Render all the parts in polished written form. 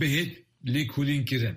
بهت لیکولین کرن.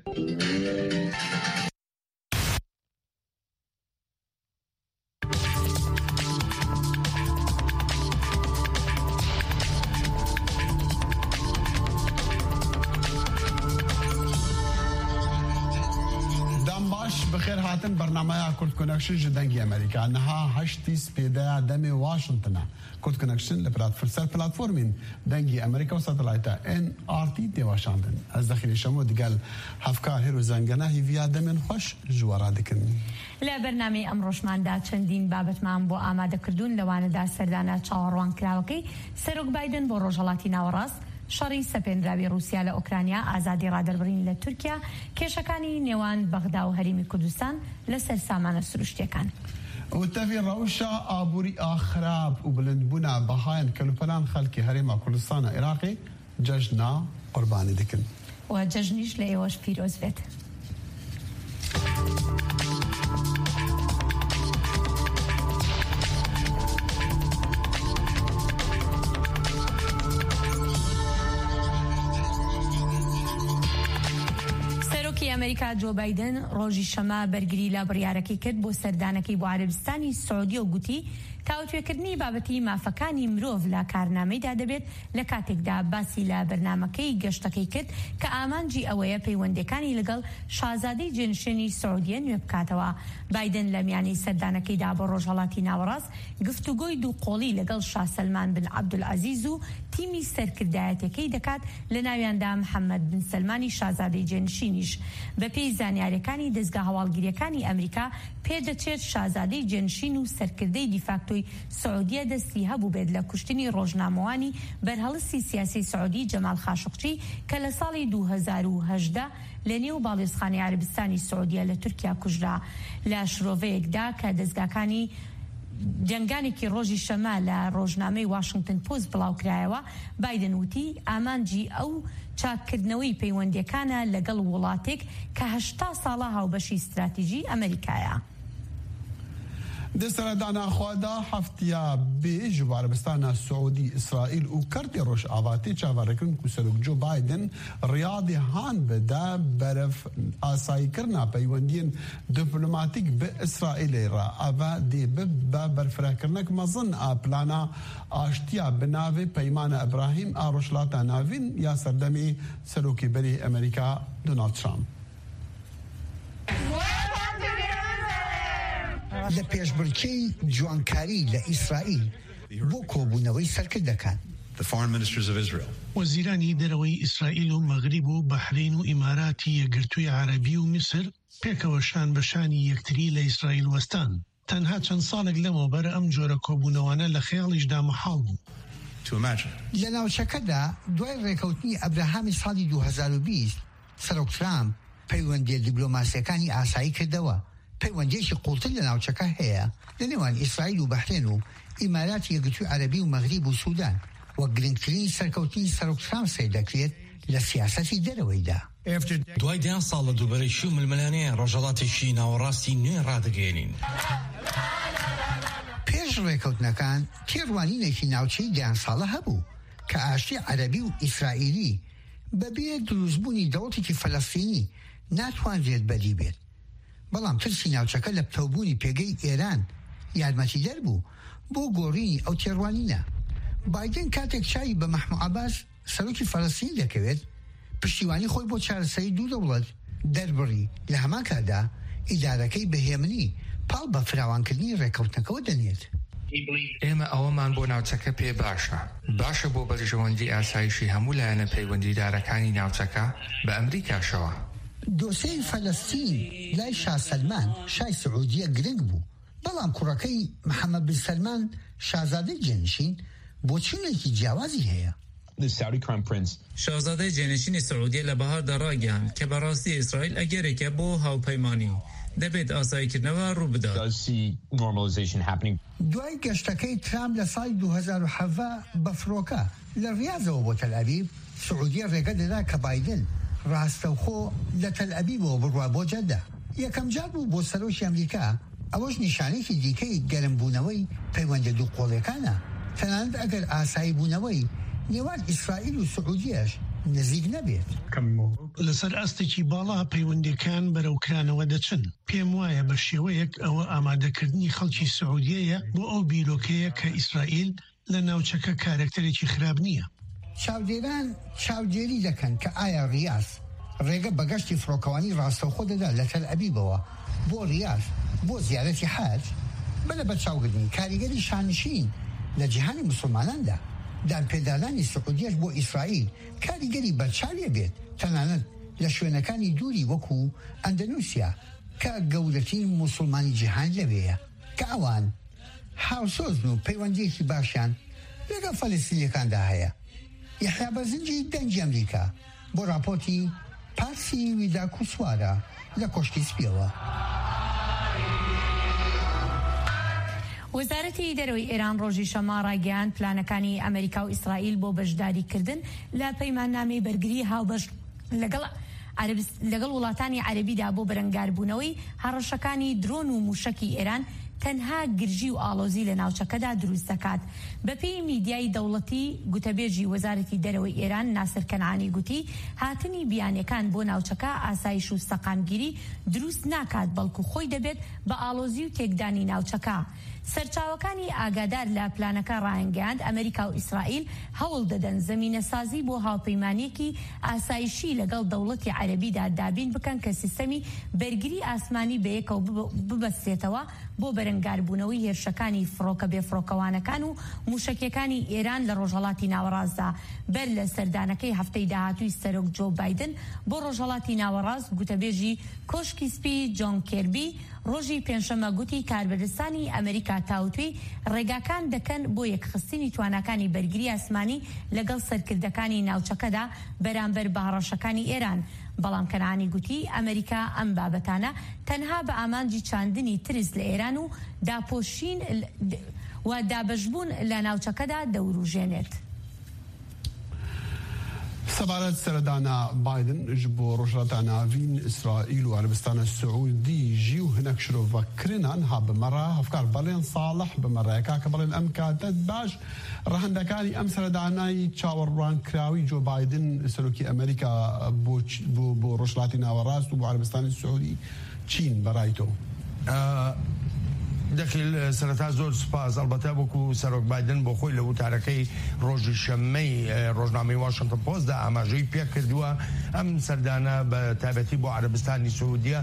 بخير هاتن برنامج كورت كونكشن جدنجي امريكا انها هشتيس بيدا دمي واشنطن كورت كونكشن بلاتفورمين دنجي امريكا وساتلايتا ان ار تي دي واشنطن از داخل شمود قال هفكار هيرو زنگنا هي فيا دمن خوش جوارا دكن لا برنامج امروشماندا چندین بابتمان بو آماده کردون لواندا سردانه چاوەڕوان کراوەکەی سەرۆک بایدن بۆ ڕۆژهەڵاتی ناوەڕاست شەڕی سەپێنراوی رووسیا لە ئۆکرانیا ئازادی ڕادەربڕین لە تورکیا کێشەکانی نێوان بەغدا و هەرێمی کوردستان لەسەر سامانە سروشتیەکان وتفي روشة أبوري أخراب وبلندبونا بهاين كلوبلان خلقي هريما كردستان عراقي ججنا قرباني دكن وججنيش لأيوش بيروز بيت ئەمریکا جۆ بایدن ڕۆژی شەمە بەرگری لە بڕیارەکەی کرد بۆ سەردانەکەی بۆ عەرەبستانی سعودی و گوتی تاوتوێکردنی بابەتی مافەکانی مرۆڤ لە کارنامەیدا دەبێت لە کاتێکدا باسی لە بەرنامەکەی گەشتەکەی کرد کە ئامانجی ئەوەیە پەیوەندەکانی لەگەڵ شازادەی جێنشینی سعودیە نوێ بکاتەوە. بایدن لە میانەی سەردانەکەیدا بۆ ڕۆژهەڵاتی ناوەڕاست گفتوگۆی دووقۆڵی لەگەڵ شاه سەلمان بن عەبدولعەزیز و تیمی سەرکردایەتەکەی دەکات لە ناویاندا محەممەد بن سەلمانی شازادەی جێنشینیش. بەپێی زانیاریەکانی دەستگا هەواڵگیریەکانی ئەمریکا پێدەچێت شازادەی جێنشین و سەرکردەی دیفاکتۆی سعودیە دەستی هەبوو بێت لە کوشتنی ڕۆژنامەوانی بەرهەڵستی سیاسی سعودی جەمال خاشقچی کە لە ساڵی 2018 لە نێو باڵێزخانی عەرەبستانی سعودیە لە تورکیا کوژرا. لە شرۆڤەیەکدا کە دەستگاکانی جنگانێکی ڕۆژی شەمە لە ڕۆژنامەی واشنگتن پۆست بڵاوکرایەوە بایدن وتی ئامانجی ئەو چاککردنەوەی پەیوەندیەکانە لەگەڵ وڵاتێک کە 80 ساڵە هاوبەشی استراتیژی ئەمریکایە. دەسەردانا خوادا هەفتیا بێژ عەرەبستانە سعودی ئیسرائیل و کەرتی ڕۆژ ئاواتی چاوەڕێکردن و سەرۆک جو بایدن ڕیادی هان بدا بەرەف ئاساییکردنا پەیوەندیên دیپلۆماتیک بە ئیسرائیلê re ئەڤە dê بە بەرفرەکردنێک mezin a plana aştiya bi navê peymana İbrahim a rojhilata navîn ya serdemê serokê berê Amerîka Donald Trump. لە پێشبڕکێی جوانکاری لە ئیسرائیل بۆ کۆبوونەوەی سەرکردەکان. وەزیرانی دەرەوەی ئیسرائیل و مەغریب و بەحرین و ئیماراتی یەکگرتووی عەرەبی و میسر پێکەوە شان بەشانی یەکتری لە ئیسرائیل وەستان. تەنها چەند ساڵێک لەمەوبەر ئەم جۆرە کۆبوونەوانە لە خەیاڵیشدا مەحاڵ بوو. لە ناوچەکەدا دوای ڕێکەوتنی ئەبراهامی ساڵی 2020 سەرۆک ترامپ پەیوەندیە دیپلۆماسیەکانی ئاسایی کردەوە. پەیوەندیەکی قوڵتر لە ناوچەکە هەیە لە نێوان ئیسرائیل و بەحرین و ئیماراتی یەکگرتووی عەرەبی و مەغریب و سوودان وە گرنگترین سەرکەوتنی سەرۆک ترامپ سەیر دەکرێت لە سیاسەتی دەرەوەیدا. دوای 10 ساڵ لە دووبەرەی شوو ململانەیە ڕۆژهەڵاتێکی ناوەڕاستی نوێ ڕادەگەێنین. پێش ڕێکەوتنەکان تێڕوانینێکی ناوچەی 10 ساڵە هەبوو کە ئاشتی عەرەبی و ئیسرائیلی بەبێ دروستبوونی دەوڵەتێکی فەلەستینی ناتوانرێت بەدی بێت. بەڵام ترسی ناوچەکە لە پتەوبوونی پێگەی ئێران یارمەتیدەر بوو بۆ گۆڕینی ئەو تێڕوانینە. بایدن کاتێک چاوی بە مەحموود عەباس سەرۆکی فەلەستین دەکەوێت پشتیوانی خۆی بۆ چارەسەری دوو دەوڵەت دەربڕی لە هەمان کادا ئیدارەکەی بەهێمنی پاڵ بە فراوانکردنی ڕێکەوتنەکەەوە دەنێت. ئێمە ئەوەمان بۆ ناوچەکە پێ باشە بۆ بەرژەوەندی ئاسایشی هەموو لایەنە پەیوەندیدارەکانی ناوچەکە بە ئەمریکاشەوە. دۆسەی فەلەستین لای شاه سەلمان شای سعودیە گرنگ بوو، بەڵام کوڕەکەی محەممەد بن سەلمان شازادەی جێنشین بۆ چونێکی جیاوازی هەیە. شازادەی جێنشینی سعودیە لە بەهاردا ڕاگەیاند کە بەڕاستی ئیسرائیل ئەگەرێکە بۆ هاوپەیمانی دەبێت ئاساییکردنەوە ڕوو بدات. دوای گەشتەکەی ترامپ لە ساڵی 2017 بە فڕۆکە لە ریاضەوە بۆ تەلئەویڤ سعودیە ڕێگە دەدا کە بایدن ڕاستەوخۆ لە تەلئەویڤەوە بڕوا بۆ جەددا. یەکەم جار بوو بۆ سەرۆکی ئەمریکا، ئەوەش نیشانەیەکی دیکەی گەرمبوونەوەی پەیوەندە دووقۆڵیەکانە. تەنانەت ئەگەر ئاسایی بوونەوەی نێوان ئیسرائیل و سعودیەش نزیک نەبێت. لەسەر ئەستێکی باڵا پەیوەندیەکان بەرەوکرانەوە دەچن. پێم وایە بە شێوەیەک ئەوە ئامادەکردنی خەڵکی سعودیەیە بۆ ئەو بیرۆکەیە کە ئیسرائیل لە ناوچەکە کارکتەرێکی خراپ نییە. چاودێران چاودێری دەکەن کە ئایا ڕیاض ڕێگە بەگەشتی فڕۆکەوانی ڕاستەوخۆ دەدا لە تەل ئەبیبەوە بۆ ڕیاض بۆ زیارەتی حاج بەلە بە چاوگرنی کاریگەری شانشین لە جیهانی مسلماناندا دانپێدانانی سعودیەش بۆ ئیسرائیل کاریگەری بەرچاویە بێت تەنانەت لە شوێنەکانی دووری وەکو ئەندەنوسیا کە گەورەترین مسلمانی جیهان لەوەیە کە ئەوان هاوسۆزن و پەیوەندیەکی باشیان لەگەڵ فەلەستینیەکاندا هەیە. یحیا بەرزنجی دەنگی ئەمریکا بۆ راپۆرتی پارسی ویدا کوسوارە لە کۆشکی سپیەوە. وەزارەتی دەرەوەی ئێران ڕۆژی شەما ڕایگەیاند پلانەکانی ئەمریکا و ئیسرائیل بۆ بەشداریکردن لە پەیماننامەی بەرگری هاوبەش لەگەڵ وڵاتانی عەرەبیدا بۆ بەرەنگاربوونەوەی هەڕەشەکانی درۆن و موشەکی ئێران تەنها گرژی و ئاڵۆزی لە ناوچەکەدا دروست دەکات. بەپێی میدیای دەوڵەتی گوتەبێژی وەزارەتی دەرەوەی ئێران ناسر کەنعانی گوتی هاتنی بیانیەکان بۆ ناوچەکە ئاسایش و سەقامگیری دروست ناکات بەڵکو خۆی دەبێت بە ئاڵۆزی و تێکدانی ناوچەکە. سەرچاوەکانی ئاگادار لە پلانەکە ڕایانگەاند ئەمریکا و ئیسرائیل هەوڵ دەدەن زەمینەسازی بۆ هاوپەیمانیەکی ئاسایشی لەگەڵ دەوڵەتی عەرەبیدا دابین بکەن کە سیستەمی بەرگری ئاسمانی بەیەکەوە ببەستێتەوە بۆ بەرەنگاربوونەوەی هێرشەکانی فڕۆکە بێفڕۆکەوانەکان و موشەکیەکانی ئێران لە ڕۆژهەڵاتی ناوەڕاستدا. بەر لە سەردانەکەی هەفتەی داهاتووی سەرۆک جۆ بایدن بۆ ڕۆژهەڵاتی ناوەڕاست گوتەبێژی کۆشکی سپی جۆن کێربی ڕۆژی پێنجشەممە گوتی کاربەرستانی ئەمریکا تاوتوی ڕێگاکان دەکەن بۆ یەکخستنی توانەکانی بەرگری ئاسمانی لەگەڵ سەرکردەکانی ناوچەکەدا بەرامبەر بە هەڕەشەکانی ئێران. بەڵام کەنعانی گوتی ئەمریکا ئەم بابەتانە تەنها بە ئامانجی چاندنی ترس لە ئێران و داپۆشین و دابەشبوون لە ناوچەکەدا دەوروژێنێت. سەبارەت سەردانا بایدن ji bo rojhilata navîn İsraîl û Erebistana Siûdî jî û hinek şirovekirinan ha bi mera hevkar belên salih bi merayeka ke belên em katet baş rehendekanî em serdanayî çawerbrankirawî Joe Biden serokî Amerîka bo rojhilatê nawerast û bo Erebistanê Siûdî Çîn berayto. دەخیل سەرەتا زۆر سوپاس ئەڵبەتە وەکو سەرۆک بایدن بۆ خۆی لە وتارەکەی ڕۆژی شەممەی ڕۆژنامەی واشنگتن پۆستدا ئاماژەی پێ کردووە ئەم سەردانە بە تایبەتی بۆ عەرەبستانی سعودیە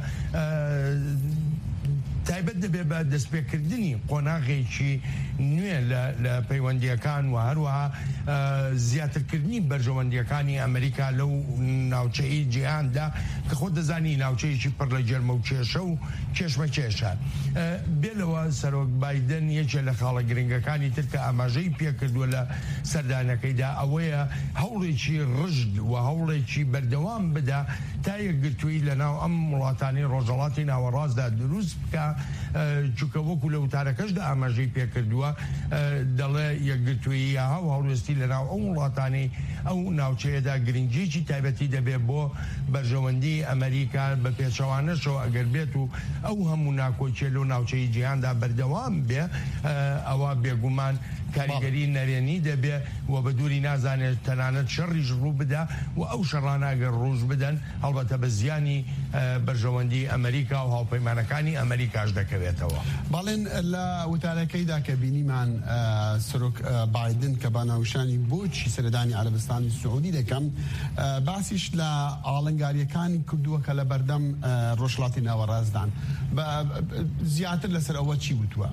تایبەت دەبێت بە دەستپێکردنی قۆناغێکی نوێ لە پەیوەندیەکان و هەروەها زیاترکردنی بەرژەوەندیەکانی ئەمریکا لەو ناوچەی جیهاندا کە خۆ دەزانی ناوچەیەکی پڕ لە جەرمە و کێشە و کێشمە کێشە. بێلەوە سەرۆک بایدن یەکێ لە خاڵە گرنگەکانی تر کە ئاماژەی پێکردووە لە سەردانەکەیدا ئەوەیە هەوڵێکی ڕژد و هەوڵێکی بەردەوام بدا تا یەکگرتووی لەناو ئەم وڵاتانی ڕۆژهەڵاتی ناوەڕاستدا دروست بکە چونکە وەکو لە وتارەکەشدا ئاماژەی پێکردووە دەڵێ یەکگرتووی یا هەڵوێستی لەناو ئەو وڵاتانی ئەو ناوچەیەدا گرنگیی تایبەتی دەبێت بۆ بەرژەوەندی ئەمریکا بە پێچەوانەشەوە ئەگەر بێت و ئەو هەموو ناکۆچێ لەو ناوچەی جیهاندا بەردەوام بێ ئەوە بێگومان کاریگەری نەرێنی دەبێ و بە دووری نازانێت تەنانەت شەڕیش ڕوو بدا و ئەو شەڕانە ئەگەر ڕۆژ بدەن هەڵبەتە بە زیانی بەرژەوەندی ئەمریکا و هاوپەیمانەکانی ئەمریکاش دەکەوێتەوە. باڵێن لە وتارەکەیدا کە بینیمان سەرۆک بایدن کە باناوشانی بۆچی سەردانی عەرەبستانی سعودی دەکەم باسیش لە ئاڵنگاریەکانی کردووە کە لە بەردەم ڕۆژهەڵاتی ناوەڕاستدان زیاتر لەسەر ئەوە چی وتووە؟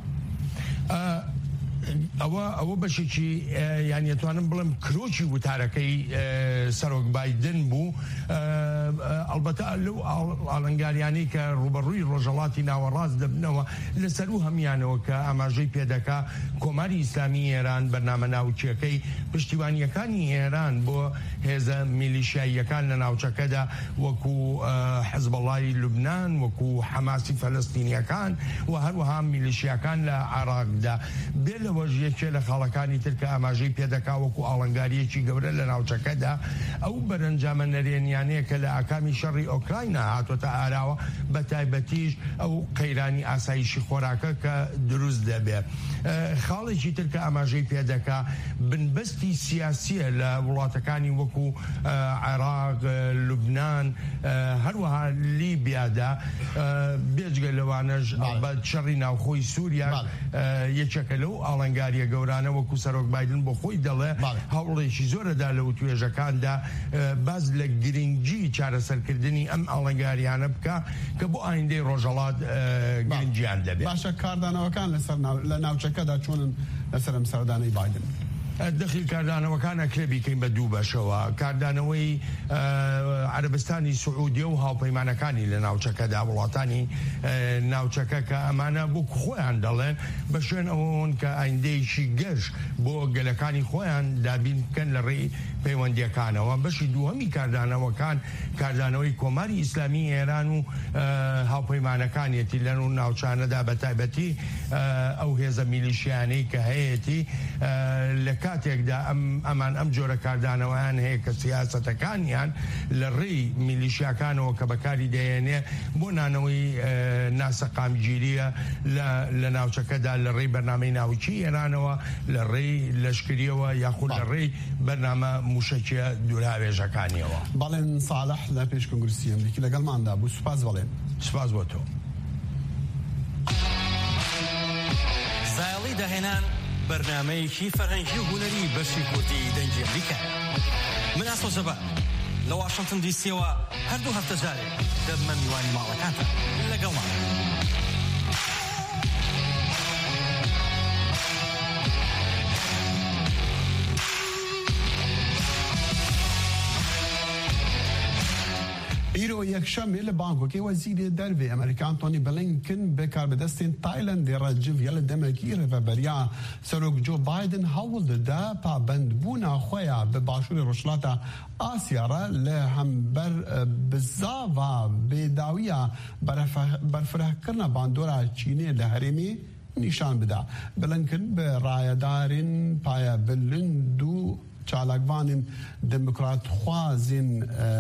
ئەوە بەشێکی یانیتوانم بڵم کرۆکی وتارەکەی سەرۆک بایدن بوو ئەلبەتە لەو ئاڵنگاریانی کە ڕوبەڕووی ڕۆژهەڵاتی ناوەڕاست دەبنەوە لەسەر و هەمیانەوە کە ئاماژەی پێدەکا کۆماری ئیسلامی ئێران بەرنامە ناوچیەکەی پشتیوانیەکانی ئێران بۆ هێزە میلیشیاییەکان لە ناوچەکەدا وەکو حزبەڵای لوبنان وەکو حەماسی فەلەستینیەکان و هەروەها میلیشیاکان لە عێراقدا بێ لەوە هەروەش یەکێ لە خاڵەکانی تر کە ئاماژەی پێدەکا وەکو ئاڵنگاریەکی گەورە لە ناوچەکەدا ئەو بەرەنجامە نەرێنیانەیە کە لە ئاکامی شەڕی ئۆکراینە هاتوۆتە ئاراوە بە تایبەتیش ئەو قەیرانی ئاسایشی خۆراکە کە دروست دەبێت. خاڵێکی تر کە ئاماژەی پێدەکا بنبەستی سیاسیە لە وڵاتەکانی وەکو عێراق، لوبنان، هەروەها لیبیادا بێجگە لەوانەش بە شەڕی ناوخۆی سووریا یەکێکە لەو ئاڵنگاریە گەورانە وەکو سەرۆک بایدن بۆ خۆی دەڵێ هەوڵێکی زۆرەدا لەو توێژەکاندا باز لە گرنگجی چارەسەرکردنی ئەم ئاڵنگاریانە بکە کە بۆ ئایندەی ڕۆژهەڵات گرنگیان دەبێت. باشە کاردانەوەکان لە ناوچەکەدا چۆنن لەسەر ئەم سەردانەی بایدن؟ دەخیل کاردانەوەکانە کلێبیکەین بە دوو بەشەوە. کاردانەوەی عەرەبستانی سعودیە و هاوپەیمانەکانی لە ناوچەکەدا، وڵاتانی ناوچەکە کە ئەمانە بۆ خۆیان دەڵێن بە شوێن ئەوەن کە ئایندەیەکی گەشت بۆ گەلەکانی خۆیان دابین بکەن لە ڕێی پەیوەندیەکانەوە. بەشی دووهەمی کاردانەوەکان کاردانەوەی کۆماری ئیسلامی ئێران و هاوپەیمانەکانیەتی لەن و ناوچانەدا بە تایبەتی ئەو هێزە میلیشیانەی کە هەیەی لە کاتێکدا ئەمان ئەم جۆرە کاردانەوەیان هەیە کە سیاسەتەکانیان لە ڕێی میلیشیاکانەوە کە بەکاری دەیێنێ بۆ نانەوەی ناسەقامگیریە لە ناوچەکەدا لە ڕێی بەرنامەی ناوچی ئێرانەوە، لە ڕێی لەشکریەوە یاخود لە ڕێی بەرنامە موشەکیە دووراوێژەکانیەوە. بەڵێن ساڵح لە پێش کنگرسی ئەمریکی لەگەڵماندا بوو. سوپاس بەڵێن. سوپاس بۆ تۆ. زایڵی داهێنان بەرنامەیەکی فەرهەنگی و هونەری بەشی کوردی دەنگی ئەمریکا. من ئاسۆ جەبار لە واشنگتن دیسیەوە هەردوو هەفتە جارێک دەبمە میوانی ماڵەکانتە لەگەڵمان. ئیرۆ یەکشەمێ لە بانکۆکی وەزیری دەربێ ئەمریکان تۆنی بلینکن بەکاربەدەستین تایلەندی ڕەجڤە لە دەمەکی ڕێڤەبەریا سەرۆک جۆ بایدن هەوڵ دەدا پابەندبوونا خۆیان بە باشووری ڕۆژهەڵاتە ئاسیاڕە لە هەمبەر بزاڤا بێداویە بەرفرەکردنە باندۆرا چینێ لە هەرێمی نیشان بدا. بلینکن بە ڕایەدارین پایە بلند و چالاکوانین دموکرات خوازین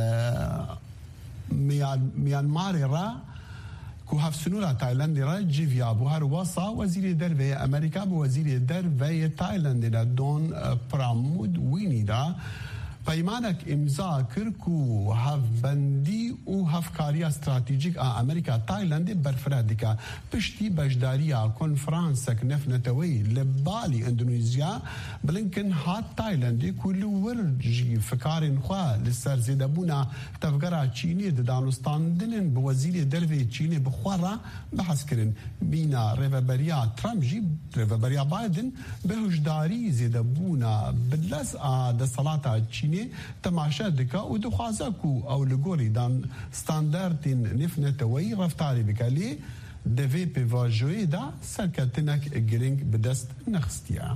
میانماری را که هفسنورا تایلندی را جیویا بو هر واسا وزیر دروی امریکا بو وزیر دروی تایلندی را دون پرامود وینی را پەیمانێک ئیمزا کرد و هەفبەندی و هەفکاریە استراتیجیک ئەمریکا تایلەندی بەرفرە دیکە پشتی بەشداریە کۆنفرانسێک نەفنەتەوەی لە بالی ئەندونیزیا بلینکن هات تایلەندی و لە وەرجی فکارین خوا لەسەر زێدەبوونا تەفگەرا چینی دەدانوستاندنن بە وەزیری دەروی چینی بخوارە بەحەزکردن بینە ڕێڤەبەریا ترامپ ژی ڕێڤەبەریا بایدن بە هۆشداری زێدەبوونا بلەس دەسەڵاتە چینی تەماشا دکا و دخوازە کو ئەو لە گۆڕیدان ستانداردین نفنەتەوەی ڕەفتاری بکە لێ دەوێ پێواژۆیەدا سەرکەوتنێک گرنگ بەدەست نەخستیە.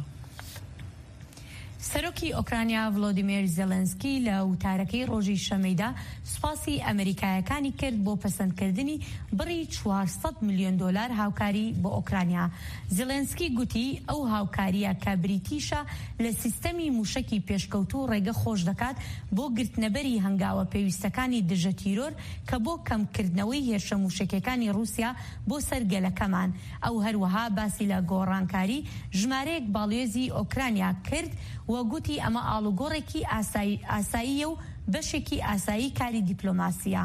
سەرۆکی ئۆکرانیا ڤلۆدیمیر زێلێنسکی لە وتارەکەی ڕۆژی شەمەیدا سوپاسی ئەمریکایەکانی کرد بۆ پەسەندکردنی بڕی 400 میلیۆن دۆلار هاوکاری بۆ ئۆکرانیا. زێلێنسکی گوتی ئەو هاوکاریە کە بریتیشە لە سیستەمی موشەکی پێشکەوتوو ڕێگە خۆش دەکات بۆ گرتنەبەری هەنگاوە پێویستەکانی دژە تیرۆر کە بۆ کەمکردنەوەی هێرشە موشەکیەکانی رووسیا بۆ سەرگەلەکەمان. ئەو هەروەها باسی لە گۆڕانکاری ژمارەیەک باڵێزی ئۆکرانیا کرد وەگوتی ئەمە ئاڵوگۆڕێکی ئاساییە و بەشێکی ئاسایی کاری دیپلۆماسیە.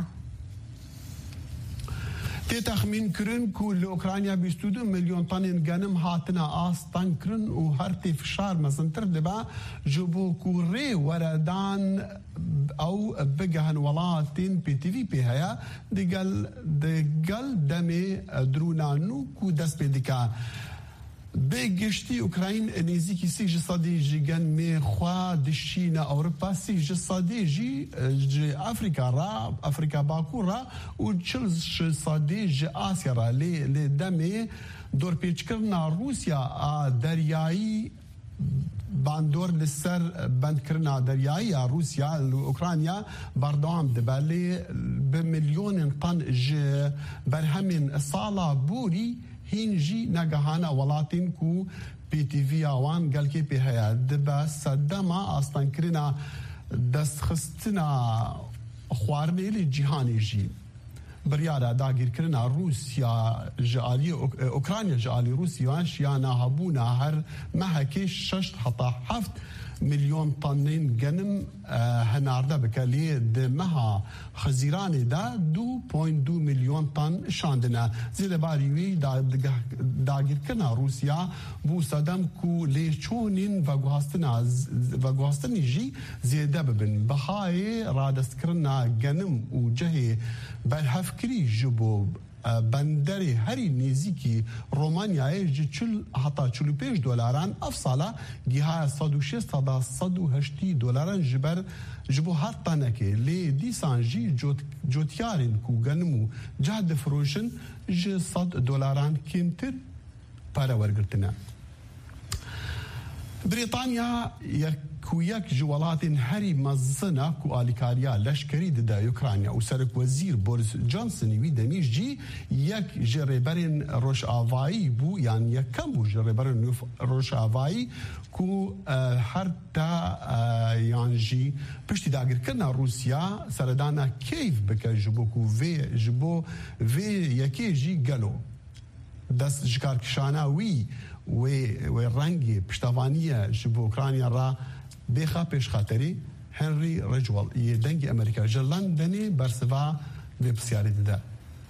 تێتەخمین کردن کو لە ئۆکرانیا 22 میلیۆن تانین گەنم هاتنە ئاستان کردن و هەرتی فشار مەزنتر دەبا ji بۆ ku rê weredan ew bigehen welatên PTV pê heye digel demê drûnan û ku dest pê dike. Bê giştî Ukrayn nêzîkî sî ji sedê ji genmê xwe dişîne Ewropa, sî ji sedê jî ji Afrika Bakur re û 40 sedê ji Asya re lê demê dorpêçkirina Rûsya a deryayî bandor li ser bendkirina deryayî ya Rûsya li Ukrayna berdewam dibe lê bi milyonên tan ji berhemên sala borî هینجی نگهانه ولاتین کو پی تی وی آوان گل که پی هیا دبا صدما آستان کرنا دستخستنا خوارنه لی جیهانی جی بریارا داگیر کرنا روسیا جالی اوکراینیا جالی روسیا شیانا هبونا هر محکی 6 حتی 7 مليون طنين جنم هنارده بكالي دمها خزيراني دا 2.2 مليون طن شاندنا زي باريوي داگیر کنا روسيا بو صدم کو ليشونين وگوهستني جي زيده ببن بهاي رادست کرنا جنم و جهي بالهفكري جبو بندری هری نزیکی رومانیای جل حتی 45 دلاران افصاله گیها 106 تا 180 دلاران جبو هر تنکه لی دیسان جی جوتیارین کو گنمو جهد فروشن جی 100 دلاران کمتر پاره ورگرتنه. بريطانيا يك جوالات هري مزنة كو آليكاريا لشكري دا يوكرانيا وسرك وزير بوريس جونسون ويدميش جي يك جريبرين روش آفاي بو يعني يكمو جريبرين روش آفاي كو حرتا يعني جي بشتي داقر كنا روسيا سردانا كيف بكا جبو كو جبو في يكي جي قالو دست جكار كشاناوي و رنگی پشتوانیه جبو اوکراینیا را بخا پیش خاطری هنری رجوال یه دنگ امریکا جلان دنی برسوا و بسیاری ده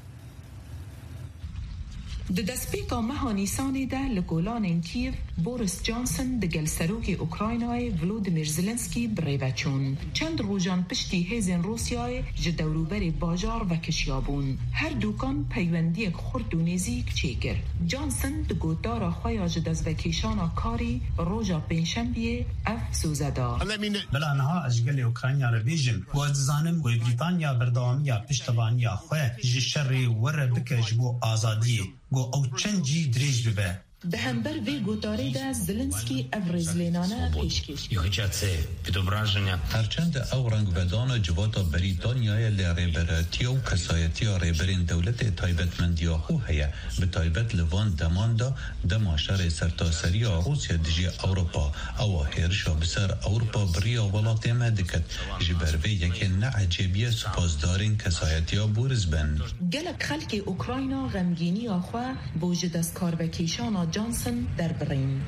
د دسپیکا مها نیسانی ده لگولان کیف بوریس جانسن ده گلسروک اوکراینای ولودیمیر زلنسکی بریوچون چند روزان پشتی هیزن روسیای جدوروبر باجار و کشیابون هر دوکان پیوندی خورد و نزیک چیکر جانسن ده گوددار خویا جدز وکیشانا کاری روژا پنجشنبه اف سوزدا بلا نها اجگل اوکراینیا را بیجم و ازانم و بریتانیا بردامیا پشتوانیا خواه جشری ور بکج بو آزادی گو او چنجی دریج ببه به همبر وی گوتاری ده زلنسکی افرزلینانه پیشکش هرچند او رنگ بدان جواتا بریتانیای لریبراتی و کسایتی ریبرین دولت تایبتمندی خو هیا به تایبت لوان دماندا دماشر سرتاسری روسیا دیجی اوروپا او هرشا بسر اوروپا بریا ولات مدکت جبروی یکی نعجبیه سپاسدارین کسایتی بورز بن گلک خلک اوکراینا غمگینی آخوا بوجد از کاربکیشان جانسن در برین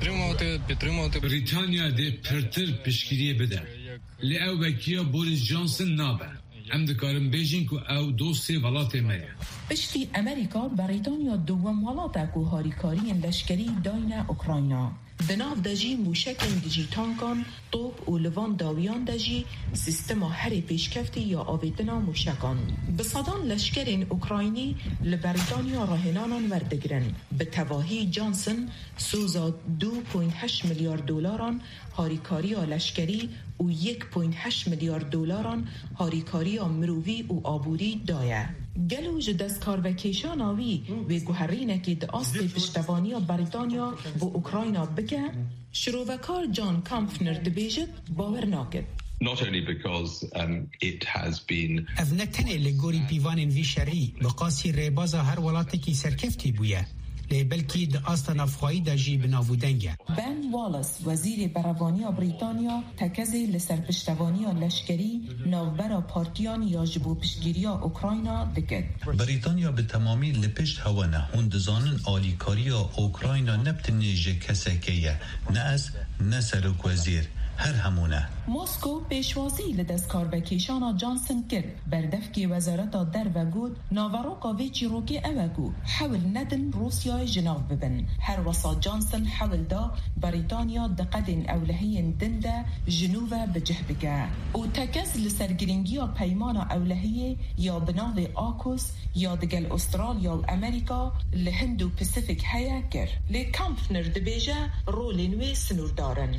بریتانیا ده پرتر پشگیری بده لی او بکیا بوریس جانسن نابه ام دکارم بیجین که او دوستی ولات مه پشتی امریکا بریتانیا دوم ولاتا که هاریکاری لشکری داین اوکراینا دناف دجی موشکن دجی تانکان طوب و لوان داویان دجی سیستما هر پیشکفتی یا آویدنا موشکان بصدان لشکرین اوکراینی لبریتانیا راهنانان وردگرن به تواهی جانسن سوزا 2.8 میلیارد دلاران هاریکاری لشکری و 1.8 میلیارد دلاران هاریکاری مروی و آبوری دایه گلوج دستکار و کیشاناوی و گوهرینه که د آستی پشتوانی بریتانیا و اوکراینا بگه شروعکار جان کامفنر دبیجت باور ناکد Not only because it has been افنتنه لگوری پیوانین وی شری بقاسی ریبازا هر ولاتی کی سرکفتی بویه بلکی د آستان افخوایی دا جی بناودنگه بن والاس وزیر بروانی بریتانیا تکزی لسر پشتوانی لشکری نوبرا پارتیان یا جبو پشتگیری اوکراینا دکد بریتانیا به تمامی لپشت هوانه هندزانن آلیکاری اوکراینا نبتنی جه کسکیه نه از نه سرک وزیر هر همونه موسکو پیشوازی لدستکار بکیشانا جانسن کرد بردف که وزارت در و گود ناوروکا وی چیروکی اوگو حول ندن روسیای جناو ببن هر وسا جانسن حول دا بریتانیا دقدن اولهی دنده جنوبه بجه بگه او تکز لسرگرینگی پیمان اولهی یا بناو آکوس یا دگل استرالیا و امریکا لهند و پسیفیک هیا کر لی کامفنر دبیجه رولینوی سنور دارن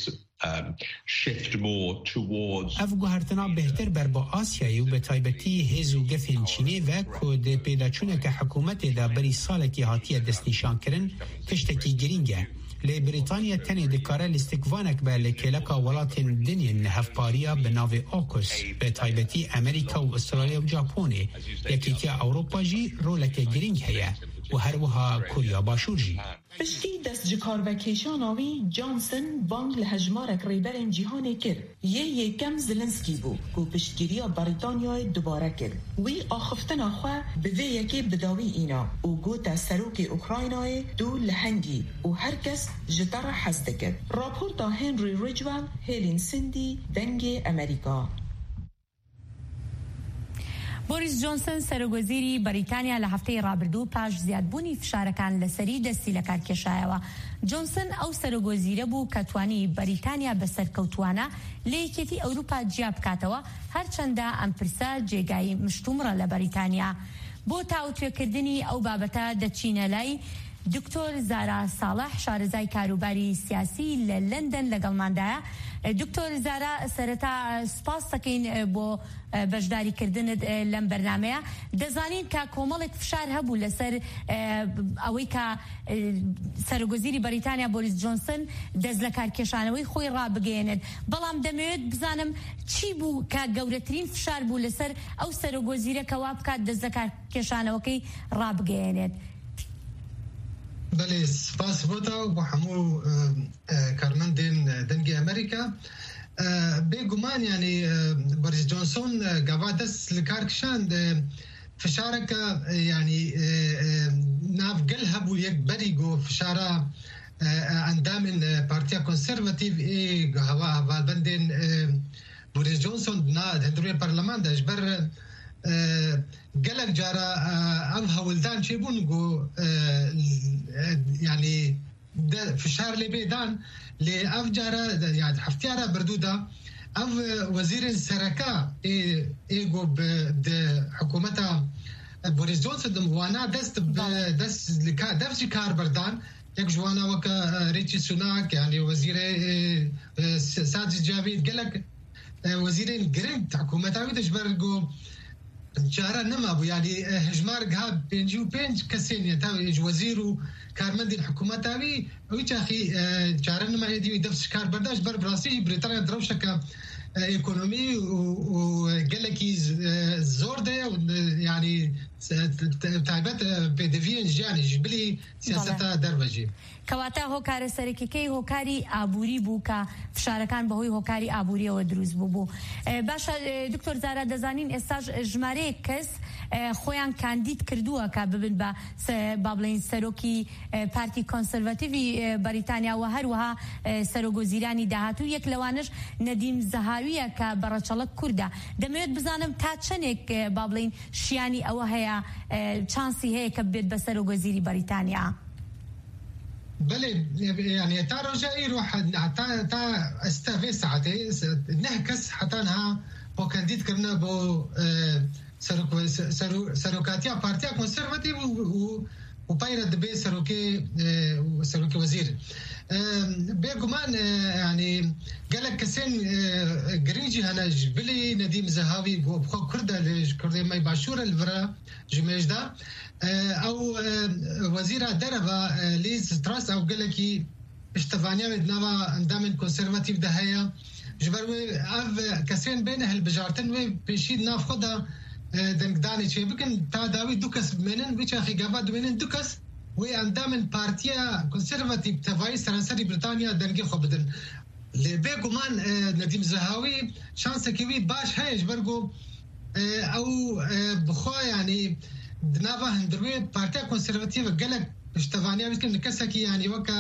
shift more towards افگوهرتنا بهتر بر با آسیایی و به تایبتی هزو گفین چینی و کود پیداچونه که حکومت دا بری ساله که هاتیه دست نشان کرن تشتکی گرینگه لی بریتانیا تنی دکاره لستکوانک به لکلکا ولاتین دنین هفپاریا به ناو آکوس به تایبتی امریکا و استرالیا و ژاپن یکی که اوروپا جی رولک گرینگ هیا و هەروەها کوریا باشوورژی. پشتی دەست ji karvekêşanawî Johnson bang li hejmarek rêberên cîhanê kir. Yê yêkem Zelenskî bû ku piştgiriya Brîtanyayê dubare kir. Wî axiftina xwe bi vê yekê bidawî îna û gote serokê Ukraynayê du li hengî û herkes ji te re hez dikir. Raporta Henry Ridgwell hêlin Sindî dengê Amerîka. بۆریس جۆنسن سەرۆگۆزیری بەریتانیا لە هەفتەی ڕابردوو پاش زیادبوونی فشارەکان لەسەری دەستی لە کارکێشایەوە. جۆنسن ئەو سەرۆگۆزیرە بوو کە توانی بەریتانیا بەسەرکەوتوانە لە یەکێتی ئەوروپا جیا بکاتەوە هەرچەندە ئەم پرسە جێگای مشتومڕە لە بەریتانیا. بۆ تاوتوێکردنی ئەو بابەتە دەچینە لای دکتۆر زارا ساڵح شارەزای کاروباری سیاسی لە لەندەن لەگەڵماندایە. دکتۆر زارا سەرەتا سپاس دەکەین بۆ بەشداریکردنت لەم بەرنامەیە. دەزانین کە کۆمەڵێک فشار هەبوو لەسەر ئەوەی کە سەرۆگۆزیری بەریتانیا بۆریس جۆنسن دەست لە کارکێشانەوەی خۆی ڕابگەێنێت، بەڵام دەمەوێت بزانم چی بوو کە گەورەترین فشار بوو لەسەر ئەو سەرۆگۆزیرە کە وا بکات دەست لە کارکێشانەوەکەی ڕابگەێنێت. بله سپاس بودا و همو کارمندین دنگی امریکا بگمان یعنی بوریس جونسون گوا دست لکار کشاند فشارک یعنی ناف گل هبو یک بری گو فشارا اندام پارتیا کنسرواتیو هوا والبندین بوریس جونسون نا هندروی پارلمان داش بر قالك جارا ام هولدان شيبون جو يعني في الشهر اللي بيدان لأف جارا يعني حفتيارا بردودا أف وزير السركة إيجو بحكومتها بوريس جونسون وانا دست لكا دفجي كار بردان يك جوانا وكا ريتشي سوناك يعني وزير سادس جافيد قالك وزيرين جرينت حكومتها ويدجبر جو جارا نما بو يعني هجمار جاب بينجو بينج كسين يتاوي وزيرو كارمندي الحكومة تاوي ويش أخي جارا نما يدي يدفش كار برداش بر براسي بريطانيا دروشة ك ايكونومي وقال لك زور ده يعني تعبت بدفين جاني جبلي سياسة دروجي کەواتە هۆکارە سەرەکیەکەی هۆکاری ئابووری بوو کە فشارەکان بەهۆی هۆکاری ئابووریەوە دروست بوو. باشە دکتۆر زارا دەزانین ئێستاش ژمارەیەک کەس خۆیان کاندید کردووە کە ببن بە با بڵێن سەرۆکی پارتی کۆنسەرواتیڤی بەریتانیا و هەروەها سەرۆگۆزیرانی داهاتوو یەک لەوانش نەدیم زەهاویە کە بەڕەچەڵک کووردە. دەمەوێت بزانم تا چەندێک با بڵێن شیانی ئەوە هەیە چانسی هەیە کە بێت بە سەرۆگۆزیری بەریتانیا. بله يعني تا رجعي روح تا استفي ساعتي نهكس حتى انها بو كانديد كرنا بو سروكاتيا بارتيا كونسيرفاتيف و بايرا دبي سروكي وزير بيقمان يعني قالك كسين قريجي هنا جبلي نديم زهاوي بخو كردا كردي ماي باشورة الفرا جميجدا او وزير دربا ليز تراس او قالكي اشتفانيا بدنوا اندامن كونسيرفاتيف ده هيا جبروي اف كسين بين هالبجارتن وي بيشيد ناف خدا دنگداني شي بكن تا داوي دوكس منن بيچ اخي غابد منن دوكس وي اندامن بارتيا كونسيرفاتيف تفاي سرانسري بريطانيا دنگي خبدن لبيغمان نديم زهاوي شانس كبير باش هيج برغو او بخو يعني دنافا هندروي بارتيا كونسيرفاتيف قالك اشتفانيا بيمكن كسكي يعني وكا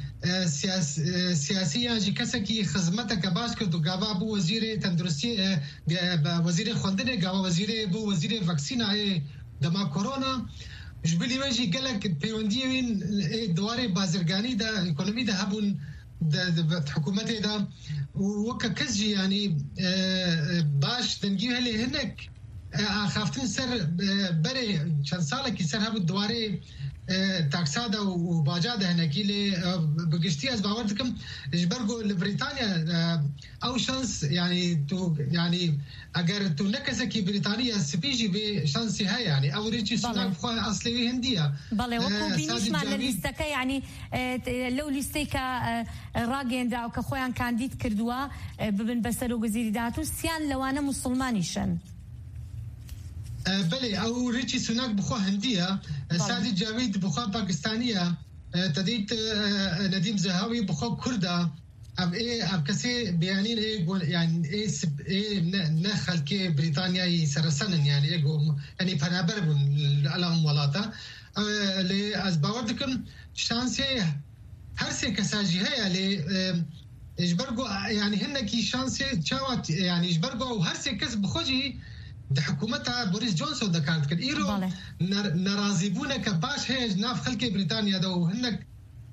سياسيا جي كسكي خدمتك باش كدو غابا بو وزير تندرستي وزير خوندنه غابا وزير بو وزير فاكسينا دما كورونا جبلي وجي قالك بيونديين دواري بازرغاني دا ايكونومي دا هبون دا حكومتي دا وكا كزجي يعني باش تنجيه اللي هناك خافتن سر بري چند ساله کی سر هبو دواره تاکسادا و باجادا هناکی لی بگشتی از باور دکم جبرگو لبریتانیا او شانس يعني تو يعني اگر تو نکسه کی بریتانیا سپیجی به شانسی های يعني او ریچی سودان خو اصلی هندیه بله وكو بينشمع لليستكا يعني لو ليستيكا راجين او كخويان كانديد كردوا ببن بسرو وزير داتو سيان لوانا مسلمانيشن بله او ریچی سوناک بخوا هندیه سعدی جاوید بخوا پاکستانیه تدید ندیم زهاوی بخوا کرده اب کسی بیانین يعني نه خلکی بریتانیایی سرسنن يعني پنابر بون الان ولاتا لی از باور دکم شانسی هر سه کساجی هیا لی اجبرگو يعني هنکی شانسی چاوت يعني اجبرگو او هر سه کس بخوجی ده حکومت بوریس جونسون دکارت کرد ایرو نرازی بونه که باش هیج ناف خلکی بریتانیا دو هنک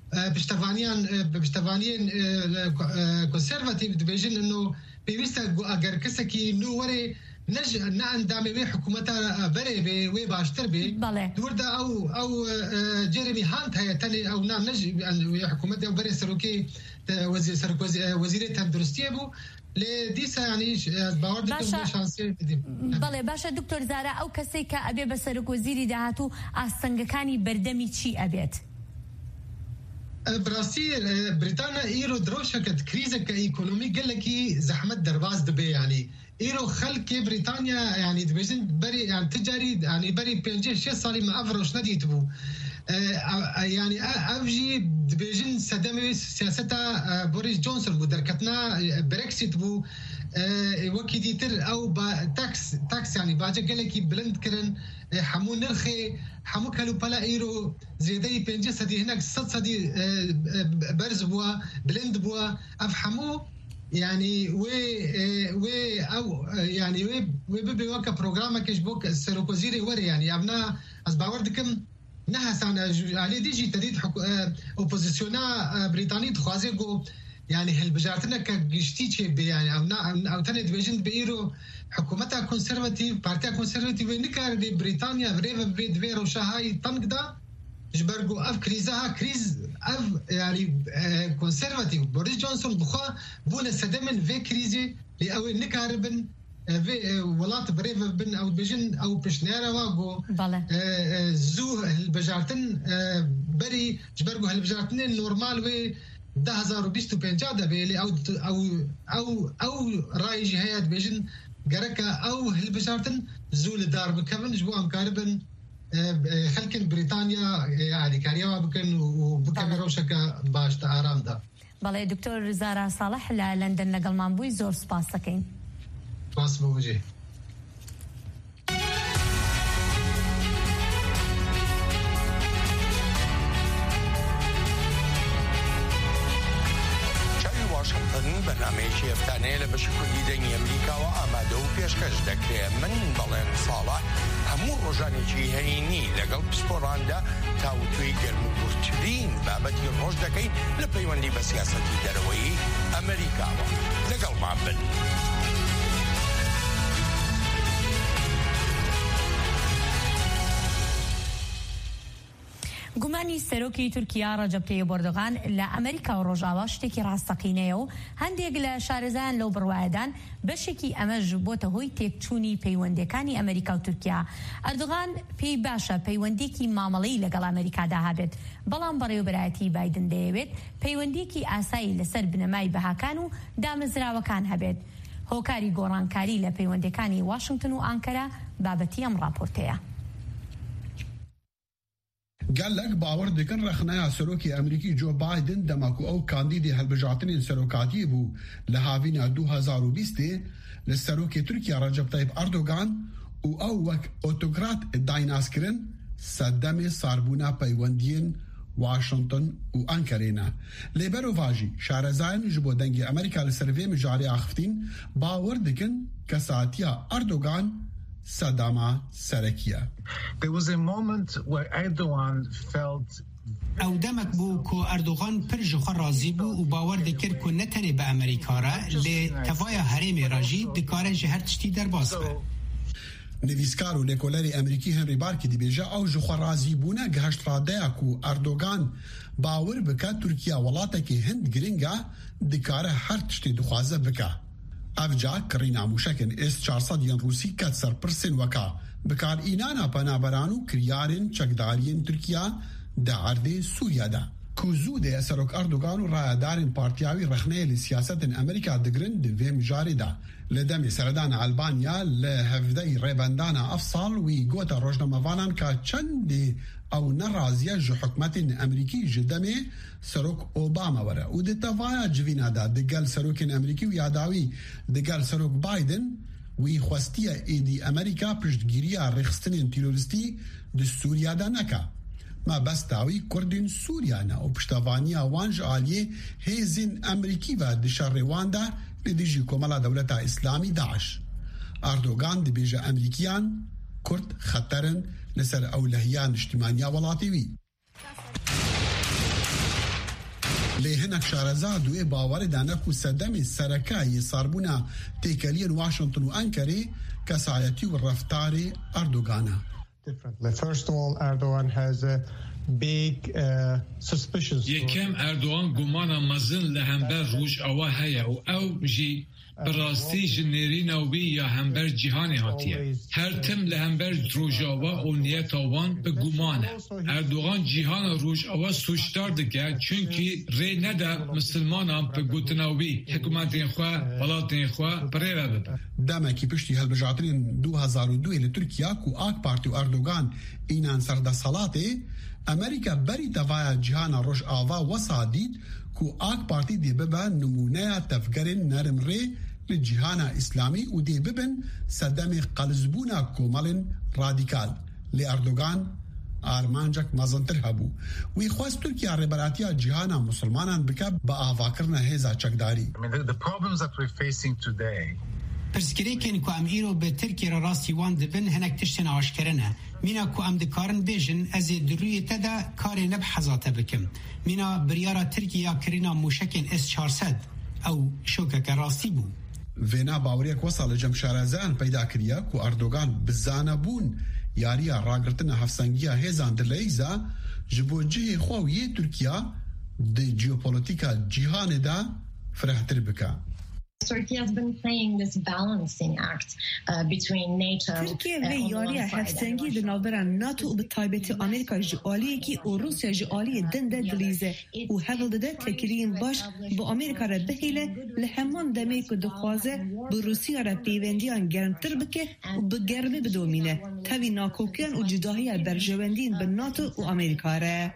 بشتوانیان کنسرواتیو دبیجن انه پیوسته اگر کسی که نو وری نج نه اندامه به حکومت بره به و باشتر به دورده او جيريمي هانت هي تاني او نام نج حکومت او بره سروکی وزیر تندرستی بو لديسا يعني باور دكتور شانسي بله باشا دكتور زارا او کسی که ابي بسرک وزیری دهاتو استنگکانی بردمی چی ابيت براسيل بريطانيا ايرو دروشة كد كريزة كايكونومي قال لك زحمة درباز دبي يعني ايرو خلق بريطانيا يعني دبيجن بري يعني تجاري يعني بري بينجي شيء صار ما افروش ندي تبو يعني افجي دبيجن سدمي سياستها بوريس جونسون ودركتنا بريكسيت بو وكي ديتر او تاكس يعني باجا قال لك بلند كرن حمو نرخي حمو كانوا بلا ايرو زيدي بينجي سدي هناك صدي برز بوا بلند بوا افحمو يعني و او يعني و بيبي وكا بروجرام كيشبوك سيروكوزيري وري يعني ابنا از باوردكم نحس انا علي ديجي تديد اوبوزيسيونا بريطاني تخوازي جو يعني هالبجارتنا كجشتيتشي يعني او تاني ديفيجن بيرو حكومتها كونسرفاتيف بارتيا كونسرفاتيف نكار دي بريطانيا بريفا بيد فيرو شاهاي تنقدا جبرجو اف كريزها كريز اف يعني كونسرفاتيف بوريس جونسون بخا بونا سدمن في كريزي لأو نكاربن في ولات بريفا بن او بيجن او بشنيرا واغو زو البجارتن بري جبرجو هالبجارتن نورمال و 2025 دبي او رايجي هيات بيجن جركا او هالبجارتن زول دار بكفن جبو ام كاربن خلكن بريطانيا يعني كاريوا بكن وبكاميرو شكا باش تارام دا بله دكتور زارا صالح لندن لقل مانبوي زور سپاس دكين سپاس بوجي برنامجی افتانه لبش کلی دنی امریکا و آماده و پیشکش دکره من بلند صالح همون روزانی چی هینی لگل پسپورانده تا و توی گرم و گرترین بابتی روز دکی لپیوندی به سیاستی دروی امریکا و لگل ما بن گومانی سەرۆکی تورکیا ڕەجەب تەییب ئەردۆغان لە ئەمریکا و ڕۆژاوا شتێکی ڕاستەقینەیە و هەندێک لە شارەزایان لەو بڕوایەدان بەشێکی ئەمەش بۆتە هۆی تێکچوونی پەیوەندیەکانی ئەمریکا و تورکیا. ئەردۆغان پێی باشە پەیوەندیەکی مامەڵەیی لەگەڵ ئەمریکادا هەبێت، بەڵام بەڕێوەبەرایەتی بایدن دەیەوێت پەیوەندیەکی ئاسایی لەسەر بنەمای بەهاکان و دامەزراوەکان هەبێت. هۆکاری گۆڕانکاری لە پەیوەندیەکانی واشنگتن و ئانکەرا بابەتی ئەم راپۆرتەیە. گەلک باوەڕ دەکەن رەخنەیا سەرۆکی ئەمریکی جۆ بایدن دەماکو ئەو کاندیدی هەڵبژارتنین سەرۆکاتی بوو لە هاوینە 2020 لە سەرۆکی تورکیا ڕەجەب تەیب ئەردۆغان و ئەو وەک ئۆتۆکرات دایناسکردن سەردەمێ ساربوونا پەیوەندیین واشنگتن و ئەنکەرێنە. لێبەرۆڤاژی شارەزایان ji بۆ دەنگی ئەمریکا لە سەرڤێ مژارێ ئاخفتین باوەڕ دەکەن کە ساتیە ئەردۆغان سەداما سەرەکیە. There was a moment where Erdogan felt او دمک بو کو اردوغان پر جخوا راضی بو و باور دکر کو نتنه به امریکا را لی توای حریم راجی دکاره جهر تشتی در باز به. نویسکار و لیکولری امریکی هنری بارکی دی بیجا او جخوا راضی بونا گهشت راده کو اردوغان باور بکا ترکیه ولاته که هند گرینگا دکاره هر تشتی دخوازه بکا. افجا کرینا موشکن S-400 یان روسی کت سر پرسن وکا بکار اینانا پنابرانو کریارن چکدارین ترکیه دا عرده سوریه دا. کوزوده سروک اردوغان و رایدارین پارتیاوی رخنه لسیاست امریکا دگرن دویم جاری دا لدمی سردان البانیا لهفدهی ریبندان افصال وی گوتا روشنامه‌وانان که چند او نرازیه جو حکومت امریکی جدمه سروک اوباما وره و ده توایا جوینا دا دگل سروک امریکی و یاداوی دگل سروک بایدن وی خوستیه ایدی امریکا پشتگیریه رخستن تیروریستی ده سوریا دا نکا ما بس داوی کردین سوریانا و پشتوانی وانج آلیه هیزین امریکی و دشار رواندا لدیجی کمالا دولتا اسلامی داعش اردوغان دی بیجا امریکیان کرد خطرن لسر اولهیان اجتماعیا ولاتیوی لهنک شارزاد و باور دانکو صدم سرکای صاربونا تیکلین واشنطن و انکره کسایتی و رفتار اردوغانا. First of all, Erdogan has a big suspicions. یکم اردوغان گمانا مزن لهمبر روش آوا هیا و او جی براستی جنری نوبی یا همبر جهانی هاتیه هر تم لهمبر روش آوا و نیت آوان به گمانه اردوغان جهان روش آوا سوشتار دکه چونکی ری نده مسلمان به گوتناوی حکومت خواه ولات خواه پریره بده دمکی پشتی هلبجاترین 2002 لترکیا کو آک پارتی و اردوغان اینان سرده صلاته امریکا بری دوای جهان روش آوا وسادید کو آک پارتی دی ببن نمونه تفکر نرم ری لجهان اسلامی و دی ببن صدم قلزبونا کومالن رادیکال لی اردوغان آرمانجک مزنتر هبو وی خواست ترکیه ربراتیا جهان مسلمانان بکه با آواکرنا هیزا چکداری. The problems that we're facing today پرسکریکن کو ام ایرو به ترکیه را راستی وان دبن هنک تشتن آشکرنه مینا کو ام دکارن بیجن از دروی تدا کار نبحظات بکم مینا بریارا ترکیه کرینا موشکن S-400 او شوکه راستی بو وینا باوریک وصل جمشارزان پیدا کریا کو اردوغان بزانه بون یاریا راگرتن هفسنگیا هزان دلیزا جبوجه خواهی ترکیه دی جیوپولیتیکا جیهان دا فرحتر بکا Turkey has been playing this balancing act between NATO. ترکیه و یاری هفتنگی در نابران ناتو و به تایبت آمریکا جوالیه که و روسیا جوالیه دنده دلیزه و حول ده تکریم باش با آمریکا را بهیله لهمان دمی که دخوازه با روسیا را پیوندیان گرمتر بکه و بگرمه بدومینه تاوی ناکوکیان و جداهی برجواندین به ناتو و آمریکا را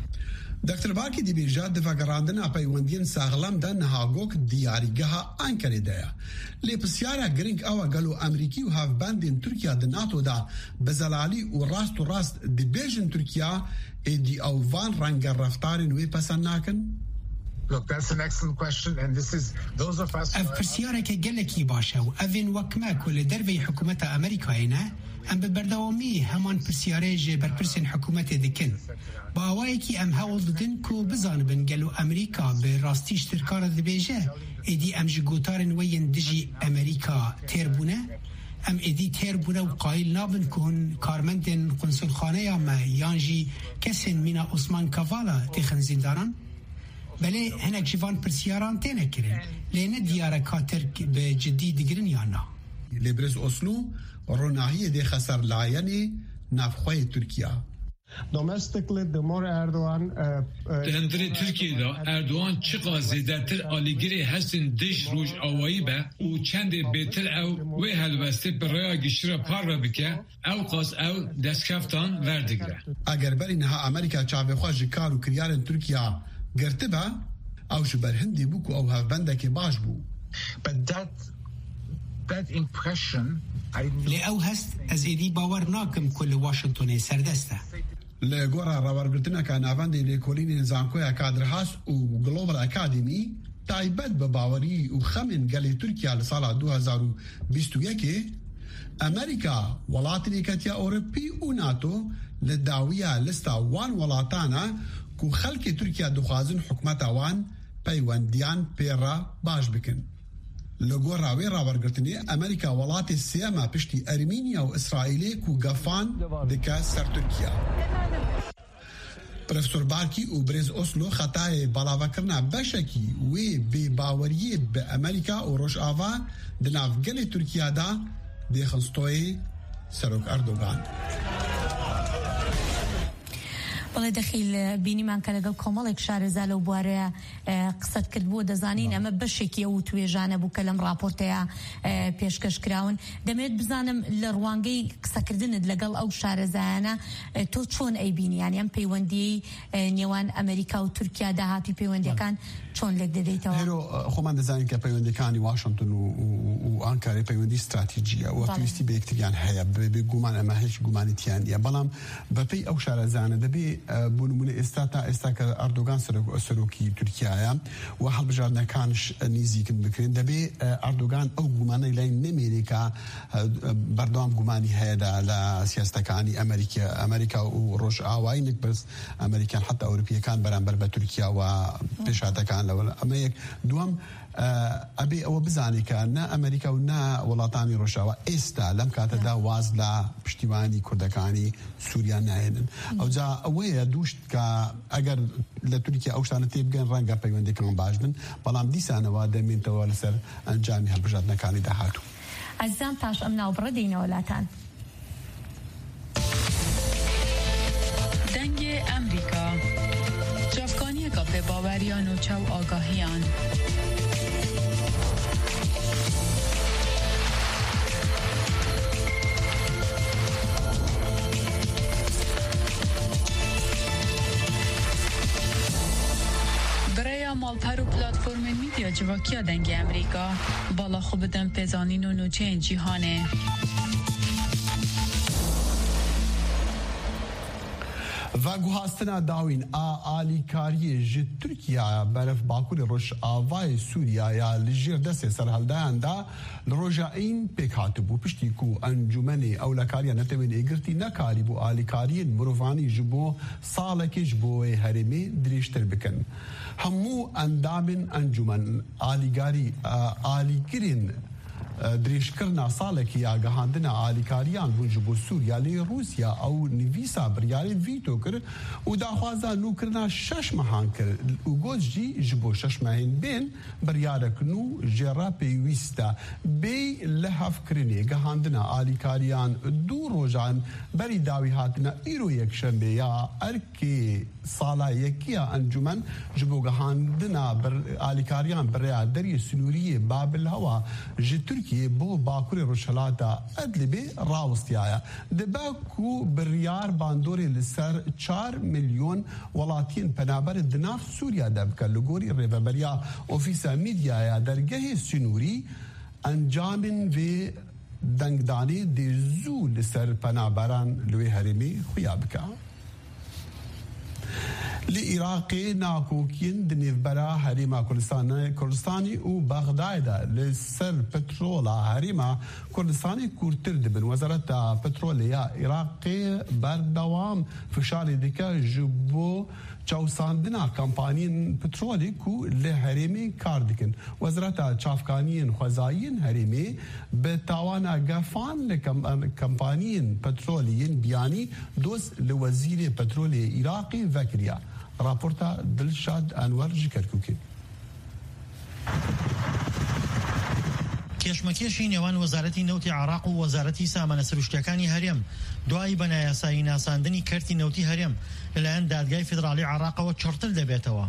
دکتر باکی دی بیجاد دفاقراندن پیوندین ساغلام دا نهاگوک دیاریگاه انکره دیا لی پسیارا گرینگ او گلو امریکی و هاف باندین ترکیه دا ناتو دا بزلالی و راست دی بیجن ترکیه دی اووان رنگ رفتارین وی پسن ناکن؟ Look, that's an excellent question, and this is those of us. اف پرسیاره که گلکی باشه و اوین وکمه کل دروی حکومت امریکایینه ام ببردوامی همان پرسیاره جه برپرسین حکومت دکن با آوائی که ام هول ددن کو بزانبن گلو امریکا به راستیش ترکار دبیجه ایدی ام جگوتارن وین دجی امریکا تیر بونه ام ایدی تیر بونه و قایل نابن کن کارمندن قنصل خانه یا ما یانجی کسین مینا عثمان کوالا تیخن زنداران بله هنک جوان پرسیاران تینه کرن لینه دیاره کاتر به جدی دگرن یا نه لبرز اسلو روناهی دی خسر لایانی نفخوی ترکیه Domestically, the more Erdogan دهندری ترکیه دا اردوغان چقا زیدتر آلیگری هستین دش روش آوایی با و چند بیتر او وی هلوسته برای گشتر پار را بکه او قاس او دستکفتان وردگره اگر بر اینها امریکا چاوه خواه جکار و کریارن ترکیه گرته با او شبر هندی بو که او هفبنده که باش بو But that impression لی او هست از ایدی باور ناکم کل واشنطن سردسته لگورا راورگرتنا که نافنده لیکولین نظامکوی کادر هست و گلوبال اکادمی تایبت به باوری و خمن گلی ترکیه لسال 2021 امریکا ولاتنی کتیا اوروپی و ناتو لداویه لستا وان ولاتانا کو خلق ترکیه دخوازن حکمت وان پیوندیان پیرا باش بکن لگو راوی راورگرتنی امریکا ولات سیما پشتی ارمینیا و اسرائیلی کو گفان دکا سر ترکیه پروفسور بارکی و برز اسلو خطای بالاوکرنا بشکی وی بی باوریه به امریکا و روش آوا دناف گل ترکیه دا دیخنستوی سروک اردوغان بەڵێ دەخیل بینیمان کە لەگەڵ کۆمەڵێک شارەزا لەو بوارەیە قسەت کرد بووە دەزانین ئەمە بەشێکی ئەو توێژانە بوو کە لەم راپۆرتەیە پێشکەش کراون. دەمێت بزانم لە ڕوانگەی قسەکردنت لەگەڵ ئەو شارەزایانە تۆ چۆن ئەیبینی یان پەیوەندی نێوان ئەمریکا و تورکیا داهاتی پەیوەندیەکان چۆن لێک دەدەیتەوە؟ خۆمان دەزانین کە پەیوەندیەکانی واشنگتن و ئانکارە پەیوەندی استراتیجیە و پێویستی بە یەکتریان هەیە بێ گومان ئەمە هیچ گومانیتیان نیە، بەڵام بەپێی ئەو شارەزانە دەبێ بوونمونە ئێستا کە ئەردۆغان سەرۆکی تورکیایە و هەڵبژاردنەکانش نزیکن بکرێن، دەبێ ئەردۆغان ئەو گومانەی لای نەمێنێ کە بەردەوام گومانی هەیە لە سیاستەکانی ئەمریکا و ڕۆژ ئاوایی نەک بەس ئەمریکان حتا ئەوروپیەکان بەرامبەر بە تورکیا و پێشاتەکان لەوە. ئەمە یەک دووەم ئەبێ ئەوە بزانێت کە نە ئەمریکا و نە وڵاتانی ڕۆژاوە ئێستا لەم کاتەدا واز لە پشتیوانی کوردەکانی سووریا نایێنن. ئەوجا ئەوەیە دووشت کە ئەگەر لە تورکیا ئەو شتانە تێبگەن ڕەنگە پەیوەندیەکان باش بن، بەڵام دیسانەوە دەمێنتەوە لەسەر ئەنجامی هەڵبژاردنەکانی داهاتوو. ئەزیزان پاش ئەم ناوبڕە دێینەوە لاتان. دەنگێ ئەمریکا جافکانیەکە پێباوەریان و چاو ئاگاهیان. مالپەر و پلاتفۆرمên میدیا civakîya dengê Amerîka bala xwe bidin pêzanîn û nûçeyên cîhanê. و گوهاستنا داوین ئالیکاریە ji Tirkiya beref Bakurê Rojavayê Sûriyaya li jêr destê serhildeyan da li roja în pêk hatibû piştî ku encûmenê ewlekariya netewên êgirtî nekarîbû alîkariyên mirovanî ji bo salekê ji bo wê herêmê dirêjtir bikin. Hemû endamên encûmen alîgirên درێژکردنا ساڵێکی یاگەهاندنە ئالیکاریان بوون ji بۆ سووریا لێ رووسیا ئەو نویسا بریارێ ڤیتۆ کرد و داخوازا نوکردنا 6 مەهان کرد و گوت jî ji bo 6 mehên bên biryarekin û jêra pêwîst e bê li hevkirinê gehandina alîkariyan 2 rojan berî dawî hatina îro yekşembe ya erkê sala yekiya encûmen ji bo gehandina alîkariyan birêya deriyê Sinûriyê Babil Hewa ji Tirkiye bo Bakurê Rojhilata Idlibê rawestiye. Dibe ku biryar bandorê li ser 4 milyon welatiyên penaberê di nav Sûriya de bike. Li gorî rêveberiya Ofîsa Mîdyaya dergehê Sinûrî encamên vê dengdanê dê zû li ser penaberan li wê herêmê xuya bike. Li Iraqê nakokiyên di nêvbera herêma Kurdistanê û Bexdayê li ser petrola herêma Kurdistanê kûrtir dibin. Wezareta Petrolê ya Iraqê berdewam fişarê dike ji bo çawsandina kampaniyên petrolê ku li herêmê kar dikin. Wezareta çavkaniyên xwezayiyên herêmê bi tawana gefan li kampaniyên petrolê yên biyanî dost li Wezîrê Petrolê Iraqê vekiriye. راپۆرتا دڵشاد ئەنوەر ji Kerkûkê. کێشمەکێشی نێوان وەزارەتی نەوتی عێراق و وەزارەتی سامانە سروشتیەکانی هەرێم دوای بەنایاسایی ناساندنی کەرتی نەوتی هەرێم لەلایەن دادگای فیدراڵی عێراقەوە چڕتر دەبێتەوە.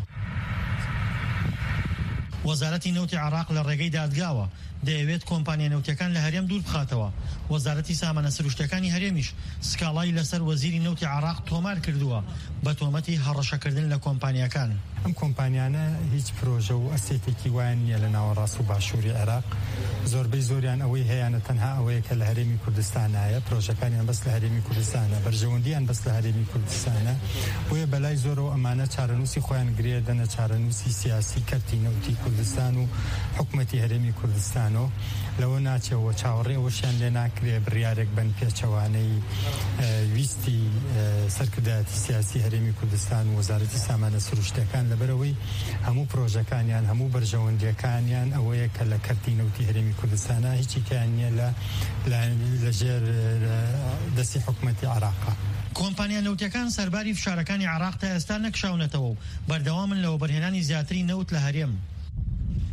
وەزارەتی نەوتی عێراق لە ڕێگەی دادگاوە دەیەوێت کۆمپانیا نەوتیەکان لە هەرێم دوور بخاتەوە. وەزارەتی سامانە سروشتیەکانی هەرێمیش سکاڵای لەسەر وەزیری نەوتی عێراق تۆمار کردووە بە تۆمەتی هەڕەشەکردن لە کۆمپانیەکان. ئەم کۆمپانیانە هیچ پرۆژە و ئەسێتێکی وایان نیە لە ناوەڕاست و باشووری عێراق. زۆربەی زۆریان ئەوەی هەیەە تەنها ئەوەیە کە لە هەرێمی کوردستانایە، پرۆژەکانیان بەس لە هەرێمی کوردستانە، بەرژەوەندیان بەس لە هەرێمی کوردستانە. بۆیە بەلای زۆرەوە ئەمانە چارەنووسی خۆیان گرێ دەنە چارەنووسی سیاسی کەرتی نەوتی کوردستان و حکوومەتی هەرێمی کوردستانەوە لەوە ناچێەوە چاوەڕێ ئەوەشیان لێ ناکرێ بڕیارێک بن پێچەوانەی ویستی سەرکردایەتی سیاسی هەرێمی کوردستان و وەزارەتی سامانە سروشتیەکان لەبەرەوەی هەموو پرۆژەکانیان هەموو بەرژەوەندیەکانیان ئەوەیە کە لە کەرتی نەوتی هەرێمی کوردستانە هیچی تیان نییە لەژێر دەستی حکوومەتی عێراقا. کۆمپانیا نەوتیەکان سەرباری فشارەکانی عێراق تا ئێستا نەکشاونەتەوە و بەردەوامن لەوە بەرهێنانی زیاتری نەوت لە هەرێم.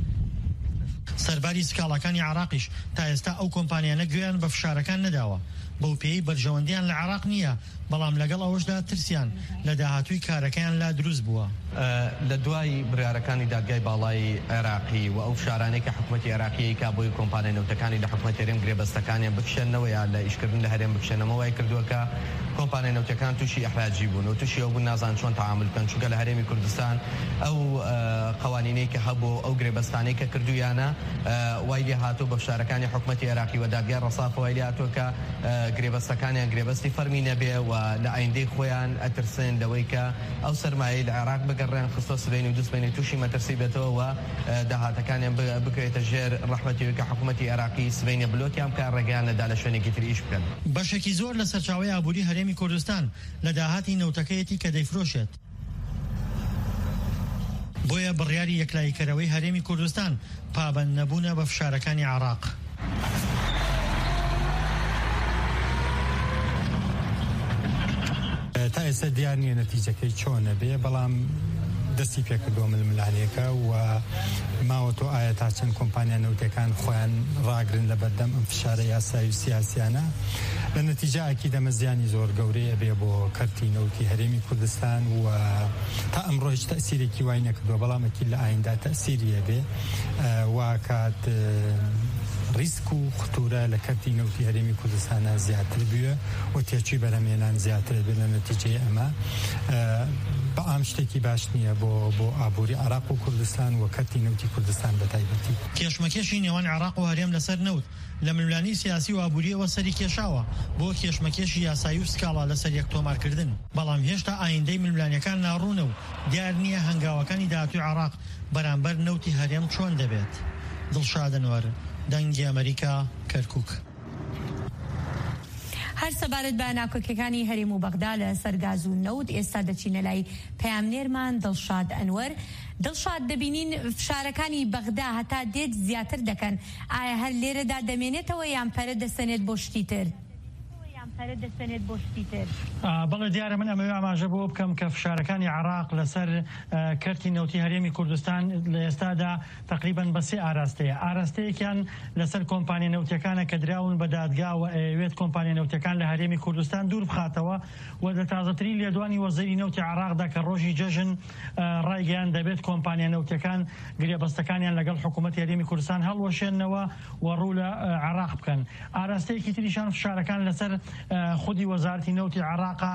سەرباری سکاڵەکانی عێراقیش تا ئێستا ئەو کۆمپانیانە گوێیان بە فشارەکان نەداوە. بەو پێی بەرژەوەندیان لە عێراق نییە، بەڵام لەگەڵ ئەوەشدا ترسیان لە داهاتووی کارەکەیان لا دروست بووە. لە دوای بڕیارەکانی دادگای باڵای عێراقی و ئەو شارانەی کە حکوومەتی عێراقی کا بۆی کۆمپانیای نەوتەکانی لە حکوومەتی هەرێم گرێبەستەکانیان بکشێنەوە یا لە ئیشکردن لە هەرێم بکشێنەوە وای کردووە کە کۆمپانیای نەوتەکان تووشی ئەحراجی بوون و تووشی ئەو بوون نازان چۆن تەعامل بکەن، چونکە لە هەرێمی کوردستان ئەو قوانینەی کە هەبوو ئەو گرێبەستانەی کە کردویانە وای لێ هاتوو بە شارەکانی حکوومەتی عێراقی و دادگای ڕەساف وای لێ هاتووە کە گرێبەستەکانیان گرێبەستی فەرمی نەبێ و لە ئایندەی خۆیان ئەترسن لەوەی کە ئەو سەرمایەی لە عێراق بگەڕێن خستۆ سبەین و دووسبەینی تووشی مەترسی بێتەوە و داهاتەکانیان بکرێتە ژێر ڕەحمەتیەوەی کە حکوومەتی عێراقی سبەینە بلۆکیان بکە ڕێگەیان لەدا لە شوێنێکی تر ئیش بکەن. بەشێکی زۆر لە سەرچاوەی ئابووری هەرێمی کوردستان لە داهاتی نەوتەکەیەتی کە دەیفرۆشێت. بۆیە بڕیاری یەکلاییکەرەوەی هەرێمی کوردستان پابەند نەبوونە بە فشارەکانی عێراق. تا ئێستا دیار نییە نەتیجەکەی چۆنە بێ، بەڵام دەستی پێکردووە ململانیەکە و ماوە تۆ ئایا تا چەند کۆمپانیا نەوتەکان خۆیان ڕاگرن لە بەردەم ئەم فشارە یاسایی و سیاسیانە. لە نەتیجە ئەکی دەمەزیانی زۆر گەورەیە بێ بۆ کەرتی نەوتی هەرێمی کوردستان و تا ئەمڕۆ هیچ تەئسیرێکی وای نەکردووە، بەڵام ئەکی لە ئایندا تەئسیریە بێ واکات ریسک و خطورە لە کەرتی نەوتی هەرێمی کوردستانە زیاتر بووە و تێچووی بەرهەمهێنان زیاتر بێت لە نەتیجەی ئەمە. بەعام شتێکی باش نییە بۆ ئابووری عێراق و کوردستان و کەرتی نەوتی کوردستان بەتایبەتی. کێشمەکێشی نێوان عێراق و هەرێم لەسەر نەوت لە ململانی سیاسی و ئابووریەوە سەری کێشاوە بۆ کێشمەکێشی یاسایی و سکاڵا لەسەر یەک تۆمارکردن، بەڵام هێشتا ئایندەی ململانیەکان ناڕوونە و دیار نییە هەنگاوەکانی داهاتووی عێراق بەرامبەر نەوتی هەرێم چۆن دەبێت. دڵشاد ئەنوەر، دەنگی ئەمریکا، کەرکووک. هەر سەبارەت بە ناکۆکیەکانی هەرێم و بەغدا لە سەرگاز و نەوت ئێستا دەچینە لای پەیامنێرمان دڵشاد ئەنوەر. دڵشاد، دەبینین فشارەکانی بەغدا هەتا دێت زیاتر دەکەن، ئایا هەر لێرەدا دەمێنێتەوە یان پەرە دەسەنێت بۆ شتی تر؟ بەڵێ دیارە من ئەمەوێ ئاماژە بۆ بکەم کە فشارەکانی عێراق لەسەر کەرتی نەوتی هەرێمی کوردستان لە ئێستادا تقریبەن بە سێ ئاراستەیە. ئاراستەیەکیان لەسەر کۆمپانیا نەوتەکانە کە دراون بە دادگا و ئەوێت کۆمپانیا نەوتەکان لە هەرێمی کوردستان دوور بخاتەوە و لە تازەترین لێدوانی وەزیری نەوتی عێراقدا کە ڕۆژی جەژن ڕایگەیان دەبێت کۆمپانیا نەوتەکان گرێبەستەکانیان لەگەڵ حکوومەتی هەرێمی کوردستان هەڵوەشێننەوە و ڕوو لە عێراق بکەن. ئاراستەیەکی تریشان فشارەکان لەسەر خودی وەزارەتی نەوتی عێراقا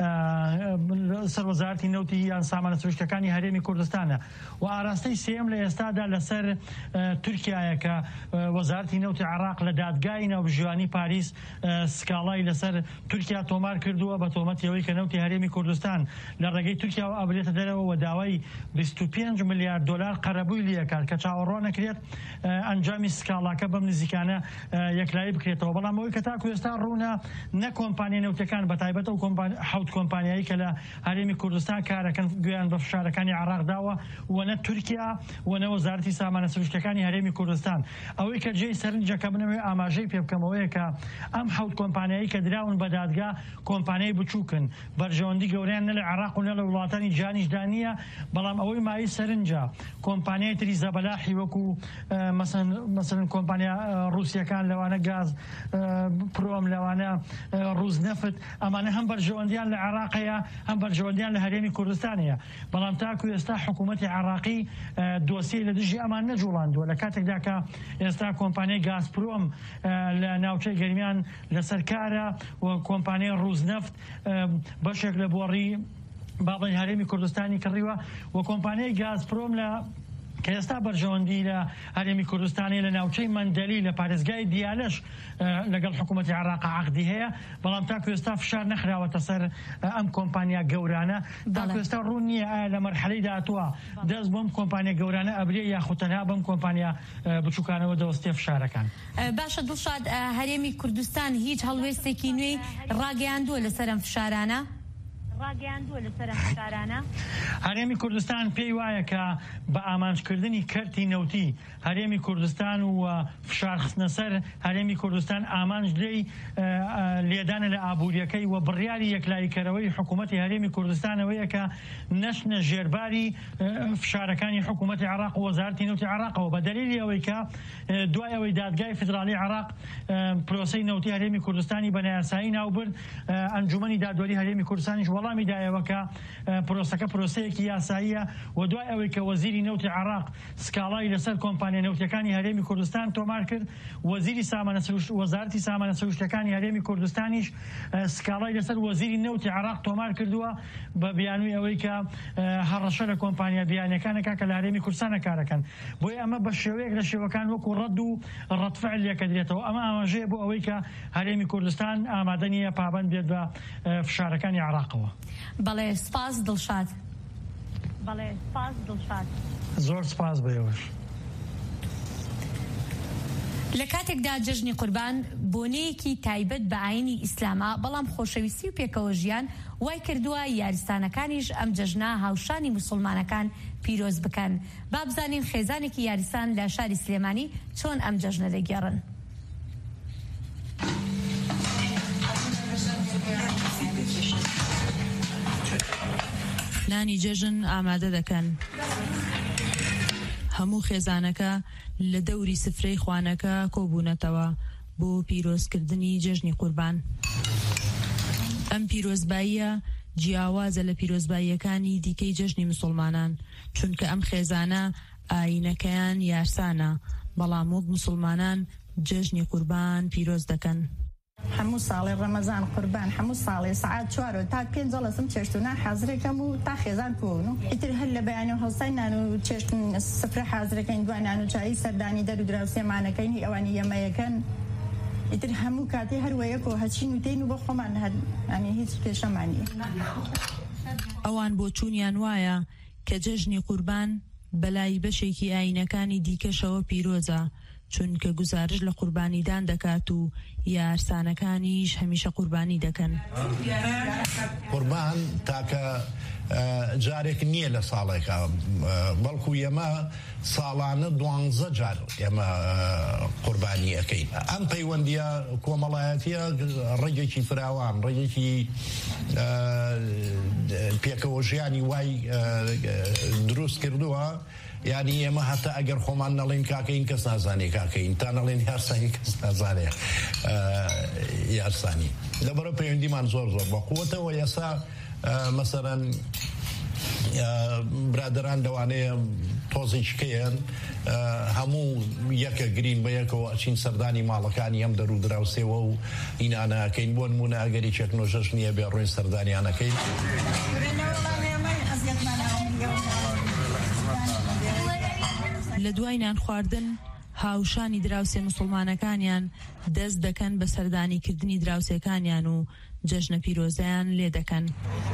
سەر وەزارەتی نەوتی یان سامانە سروشتەکانی هەرێمی کوردستانە و ئاراستەی سێم لە ئێستادا لەسەر تورکیایە کە وەزارەتی نەوتی عێراق لە دادگای ناوبژیوانی پاریس سکاڵای لەسەر تورکیا تۆمار کردووە بە تۆمەتیەوەی کە نەوتی هەرێمی کوردستان لە ڕێگەی تورکیا و ئابرێتە دەرەوە و داوای 25 ملیارد دلار قەرەبووی لێکات کە چاوەڕۆ نەکرێت ئەنجامی سکاڵاکە بەم نزیکانە یەکلایی بکرێتەوە. بەڵام ئەوەی کە تاکو ئێستا ڕوونە نە کۆمپانیا نەوتەکان بەتایبەت ئەو حوت کۆمپانیایی کە لە هەرێمی کوردستان کارەکەن گویان بە فشارەکانی عێراق داوە و نە تورکیا و نە وەزارەتی سامانە سروشتەکانی هەرێمی کوردستان. ئەوەی کە جێی سەرنجەکە بنەوەی ئاماژەی پێ بکەمەوەیە کە ئەم حوت کۆمپانیایی کە دراون بە دادگا کۆمپانیای بچووکن، بەرژەوەندی گەوریان نە لە عێراق و نە لە وڵاتانی جیهانیشدا نییە، بەڵام ئەوەی مای سەرنجە کۆمپانیای تری زەبەلاحی وەکو مەسەڵەن کۆمپانیا ڕووسیەکان لەوانە گاز پرۆم لەوانە ڕوز نەفت، ئەمانە هەم بەرژەوەندیان لە عێراقەیە هەم بەرژەوەندیان لە هەرێمی کوردستانەیە. بەڵام تاکو ئێستا حکوومەتی عێراقی دۆسیەی لە دژی ئەمان نەجوڵاندووە لە کاتێکدا کە ئێستا کۆمپانیای گازپرۆم لە ناوچەی گەرمیان لەسەر کارە و کۆمپانیای ڕوز نەفت بەشێک لە بۆڕی باڵی هەرێمی کوردستانی کڕیوە و کۆمپانیای گازپرۆم لە کە ئێستا بەرژەوەندی لە هەرێمی کوردستانی لە ناوچەی مەندەلی لە پارێزگای دیالەش لەگەڵ حکوومەتی عێراق عەقدی هەیە، بەڵام تاکو ئێستا فشار نەخراوەتە سەر ئەم کۆمپانیا گەورانە. تاکو ئێستا ڕوون نییە ئایا لە مەرحەلەی داهاتووە دەست بۆم کۆمپانیا گەورانە ئەبرێ یاخود تەنها بەم کۆمپانیا بچووکانەوە دەوەستێ فشارەکان. باشە دڵشاد، هەرێمی کوردستان هیچ هەڵوێستێکی نوێی ڕاگەیاندووە لەسەر ئەم فشارانە؟ ڕاگەیاندووە لەسەر شارانە هەرێمی کوردستان پێی وایە کە بە ئامانجکردنی کەرتی نەوتی هەرێمی کوردستان و فشارخستنە سەر هەرێمی کوردستان ئامانج لێدانە لە ئابوووریەکەی و بڕیاری یەکلاییکەرەوەی حکوومەتی هەرێمی کوردستانەوەیە کە نەشنە ژێرباری فشارەکانی حکوومەتی عێراق و وەزارەتی نەوتی عێراقەوە بە دەلیلی ئەوەی کە دوای ئەوەی دادگای فدرالی عێراق پرۆسەی نەوتی هەرێمی کوردستانی بە نایاسایی ناوبرد ئەنجومەنی دادوەری هەرێمی کوردستانیش وەڵامی دایەوە کە پرۆسەکە پرۆسەیەکی یاساییە و دوای ئەوەی کە وەزیری نەوتی عێراق سکاڵای لەسەر کۆمپانیا نەوتیەکانی هەرێمی کوردستان تۆمار کرد وەزارەتی سامانە سروشتەکانی هەرێمی کوردستانیش سکاڵای لەسەر وەزیری نەوتی عێراق تۆمار کردووە بە بیانووی ئەوەی کە هەڕەشە لە کۆمپانیا بیانیەکانەکە کە لە هەرێمی کوردستانە کارەکەن بۆی ئەمە بە شێوەیەک لە شێوەکان وەکو ڕەد و ڕەتفعل لێکە درێتەوە ئەمە ئاماژەیە بۆ ئەوەی کە هەرێمی کوردستان ئامادە نییە پابەند بێت بە فشارەکانی عێراقەوە. بەڵێ سپاس دڵشاد زۆر سپاس بەوەش. لە کاتێکدا جەژنی قوربان بۆنەیەکی تایبەت بە ئاینی ئیسلامە بەڵام خۆشەویستی و پێکەوە ژیان وای کردووە یاریستانەکانیش ئەم جەژنە هاوشانی موسڵمانەکان پیرۆز بکەن. با بزانین خێزانێکی یاریستان لە شاری سلێمانی چۆن ئەم جەژنە دەگێڕن. نانی جەژن ئامادە دەکەن. هەموو خێزانەکە لە دەوری سفرەی خوانەکە کۆبوونەتەوە بۆ پیرۆزکردنی جەژنی قوربان. ئەم پیرۆزباییە جیاوازە لە پیرۆزباییەکانی دیکەی جەژنی موسڵمانان چونکە ئەم خێزانە ئاینەکەیان یارسانە بەڵام وەک موسڵمانان جەژنی قوربان پیرۆز دەکەن. هەموو ساڵی ڕەمەزان قوربان هەموو ساڵی سعات 4 تا 5 جەڵەسم چێشتونا حەزرێکەم و تا خێزان کۆن و ئیتر هەر لە بەیانی و هەڵساینان و چێشتن سفرە حەزرەکەین دوانان و چایی سەردانی دەر و دراوسێمانەکەینی ئەوانی یەمەیەکەن ئیتر هەموو کاتی هەروەیەک و هەچین و تین و بۆ خۆمان هەر هیچ پێشەمانی. ئەوان بۆ چوونیان وایە کە جەژنی قوربان بەلای بەشێکی ئاینەکانی دیکەشەوە پیرۆزە چونکە گزارش لە قوربانیدان دەکات و یارسانەکانیش هەمیشە قوربانی دەکەن. قوربان تاکە جارێک نییە لە ساڵێکە بەڵکو ئێمە ساڵانە 12 جار ئێمە قوربانی ئەەکەین. ئەم پەیوەندیە کۆمەڵایەتیە ڕێگێکی فراوان ڕێگێکی پێکەوە ژیانی وای دروست کردووە. یعنی ئێمە هەتا ئەگەر خۆمان نەڵێن کاکەین کەس نازانێ کاکەین تا نەڵێن یارسانی کەس نازانێ یارسانی لەبەرە پەیوەندیمان زۆر بە قووەتەوە. ئێستا مەسەرەن برادران لەوانەیە تۆزیچکەیەن هەموو یەکە گرین بە یەکەوە ئەچین سەردانی ماڵەکانی ئەم دەرو دراوسێەوە و ئینانەکەین بۆ نمونە ئەگەری چەکنۆژەش نییە بێ ڕووی سەردانیانەکەین. لە دوای نان خواردن هاوشانی دراوسێ موسڵمانەکانیان دەست دەکەن بە سەردانیکردنی دراوسێکانیان و جەژنە پیرۆزەیان لێ دەکەن.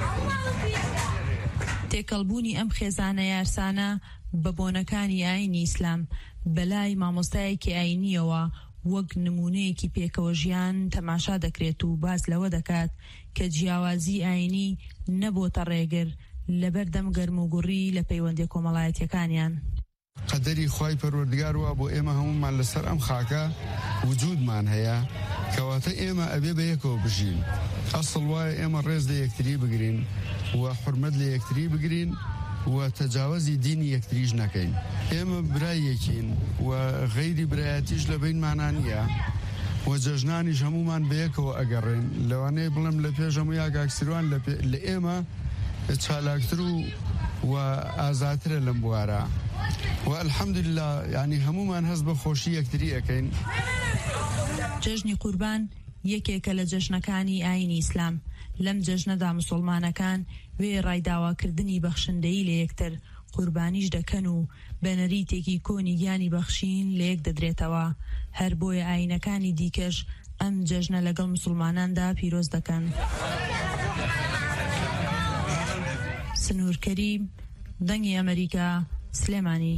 تێکەڵبوونی ئەم خێزانە یارسانە بە بۆنەکانی ئاینی ئیسلام بەلای مامۆستایەکی ئاینیەوە وەک نمونەیەکی پێکەوە ژیان تەماشا دەکرێت و باز لەوە دەکات کە جیاوازی ئاینی نەبۆتە ڕێگر لەبەر دەم گەرم و گوڕی لە پەیوەندی کۆمەڵایەتیەکانیان. قەدەری خوای پەروەردگار وە بۆ ئێمە هەمومان لەسەر ئەم خاکە وجودمان هەیە کەواتە ئێمە ئەبێ بە یەکەوە بژین. ئەسڵ وایە ئێمە ڕێز لە یەکتری بگرین و حورمەت لە یەکتری بگرین و تەجاوزی دینی یەکتریش نەکەین. ئێمە برای یەکین و غەیری برایەتیش لە بینمانە نییە و جەژنانیش هەمومان بە یەکەوە ئەگەڕێن. لەوانەیە بڵم لە پێش هەموو یاگاکسیروان لە ئێمە چالاکتر و ئازاترە لەم بوارە و الحەمدولله یعنی هەمومان هەست بە خۆشی یەکتری ئەەکەین. جەژنی قوربان یەکێکە لە جەژنەکانی ئاینی ئیسلام. لەم جەژنەدا موسڵمانەکان وێ ڕایداواکردنی بەخشندەیی لە یەکتر قوربانیش دەکەن و بەنەریتێکی کۆنی گیانی بەخشین لە یەک دەدرێتەوە. هەر بۆیە ئاینەکانی دیکەش ئەم جەژنە لەگەڵ موسڵماناندا پیرۆز دەکەن. سنوورکەری دەنگی ئەمریکا سلێمانی.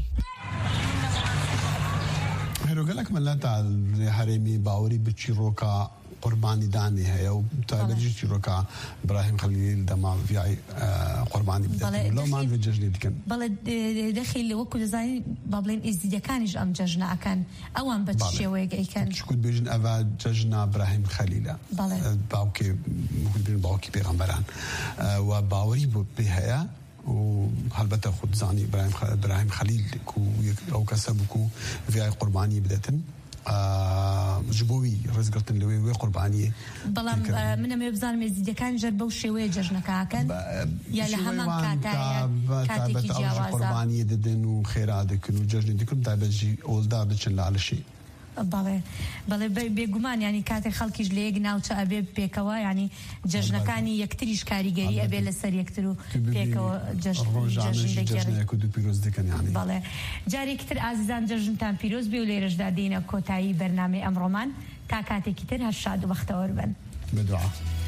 هەرۆگەلک مەلەتە هەرێمی باوەری بچیرۆکە قربانی دانی هەیە و تایبەتیش چیرۆکە براهیم خەلیل دەما ڤیای قوربانی بدەن لەومان بە جەژنی دیکەن بەڵێ دەخیل وەکو دەزانین با بڵێن ئێزیدەکانیش ئەم جەژنە ئەکەن ئەوان بە شێوەیەک ئەیکەن چکوت بێژن ئەڤە جەژنە براهیم خەلیلە باوکی پێغەمبەران و باوەری بۆ پێ هەیە و هەلبەتە خود زانی براهیم خەلیل ئەو کەسە بکو ڤیای قوربانی بدەتن ji bo wî rizgirtin li wê qurbaniyê بەڵام منەمێ بزانم ێزیدەکان ژەر بەو شێوەیە جەژنەکەکەن یا لە هەمان کاتێکی جیاوازە قوربانیە دەدەن و خێرا دەکەن و جەژنی دەکەن تایبەتیژی ئۆلدا بچن لە عەلەشێ بەڵێ بێگومان ینی کاتێک خەڵکیش لە یەک ناوچە ئەبێ پێکەوە ینی جەژنەکانی یەکتریش کاریگەری ئەبێ لەسەر یەکتر و پێکەوە بەڵێ جارێکتر ئازیزان جەژنتان پیرۆز بێ و لێرەشدا دێنە کۆتایی بەرنامەی ئەمڕۆمان تا کاتێکی تر هەر شاد و بەختەوەر بن. بدوعا.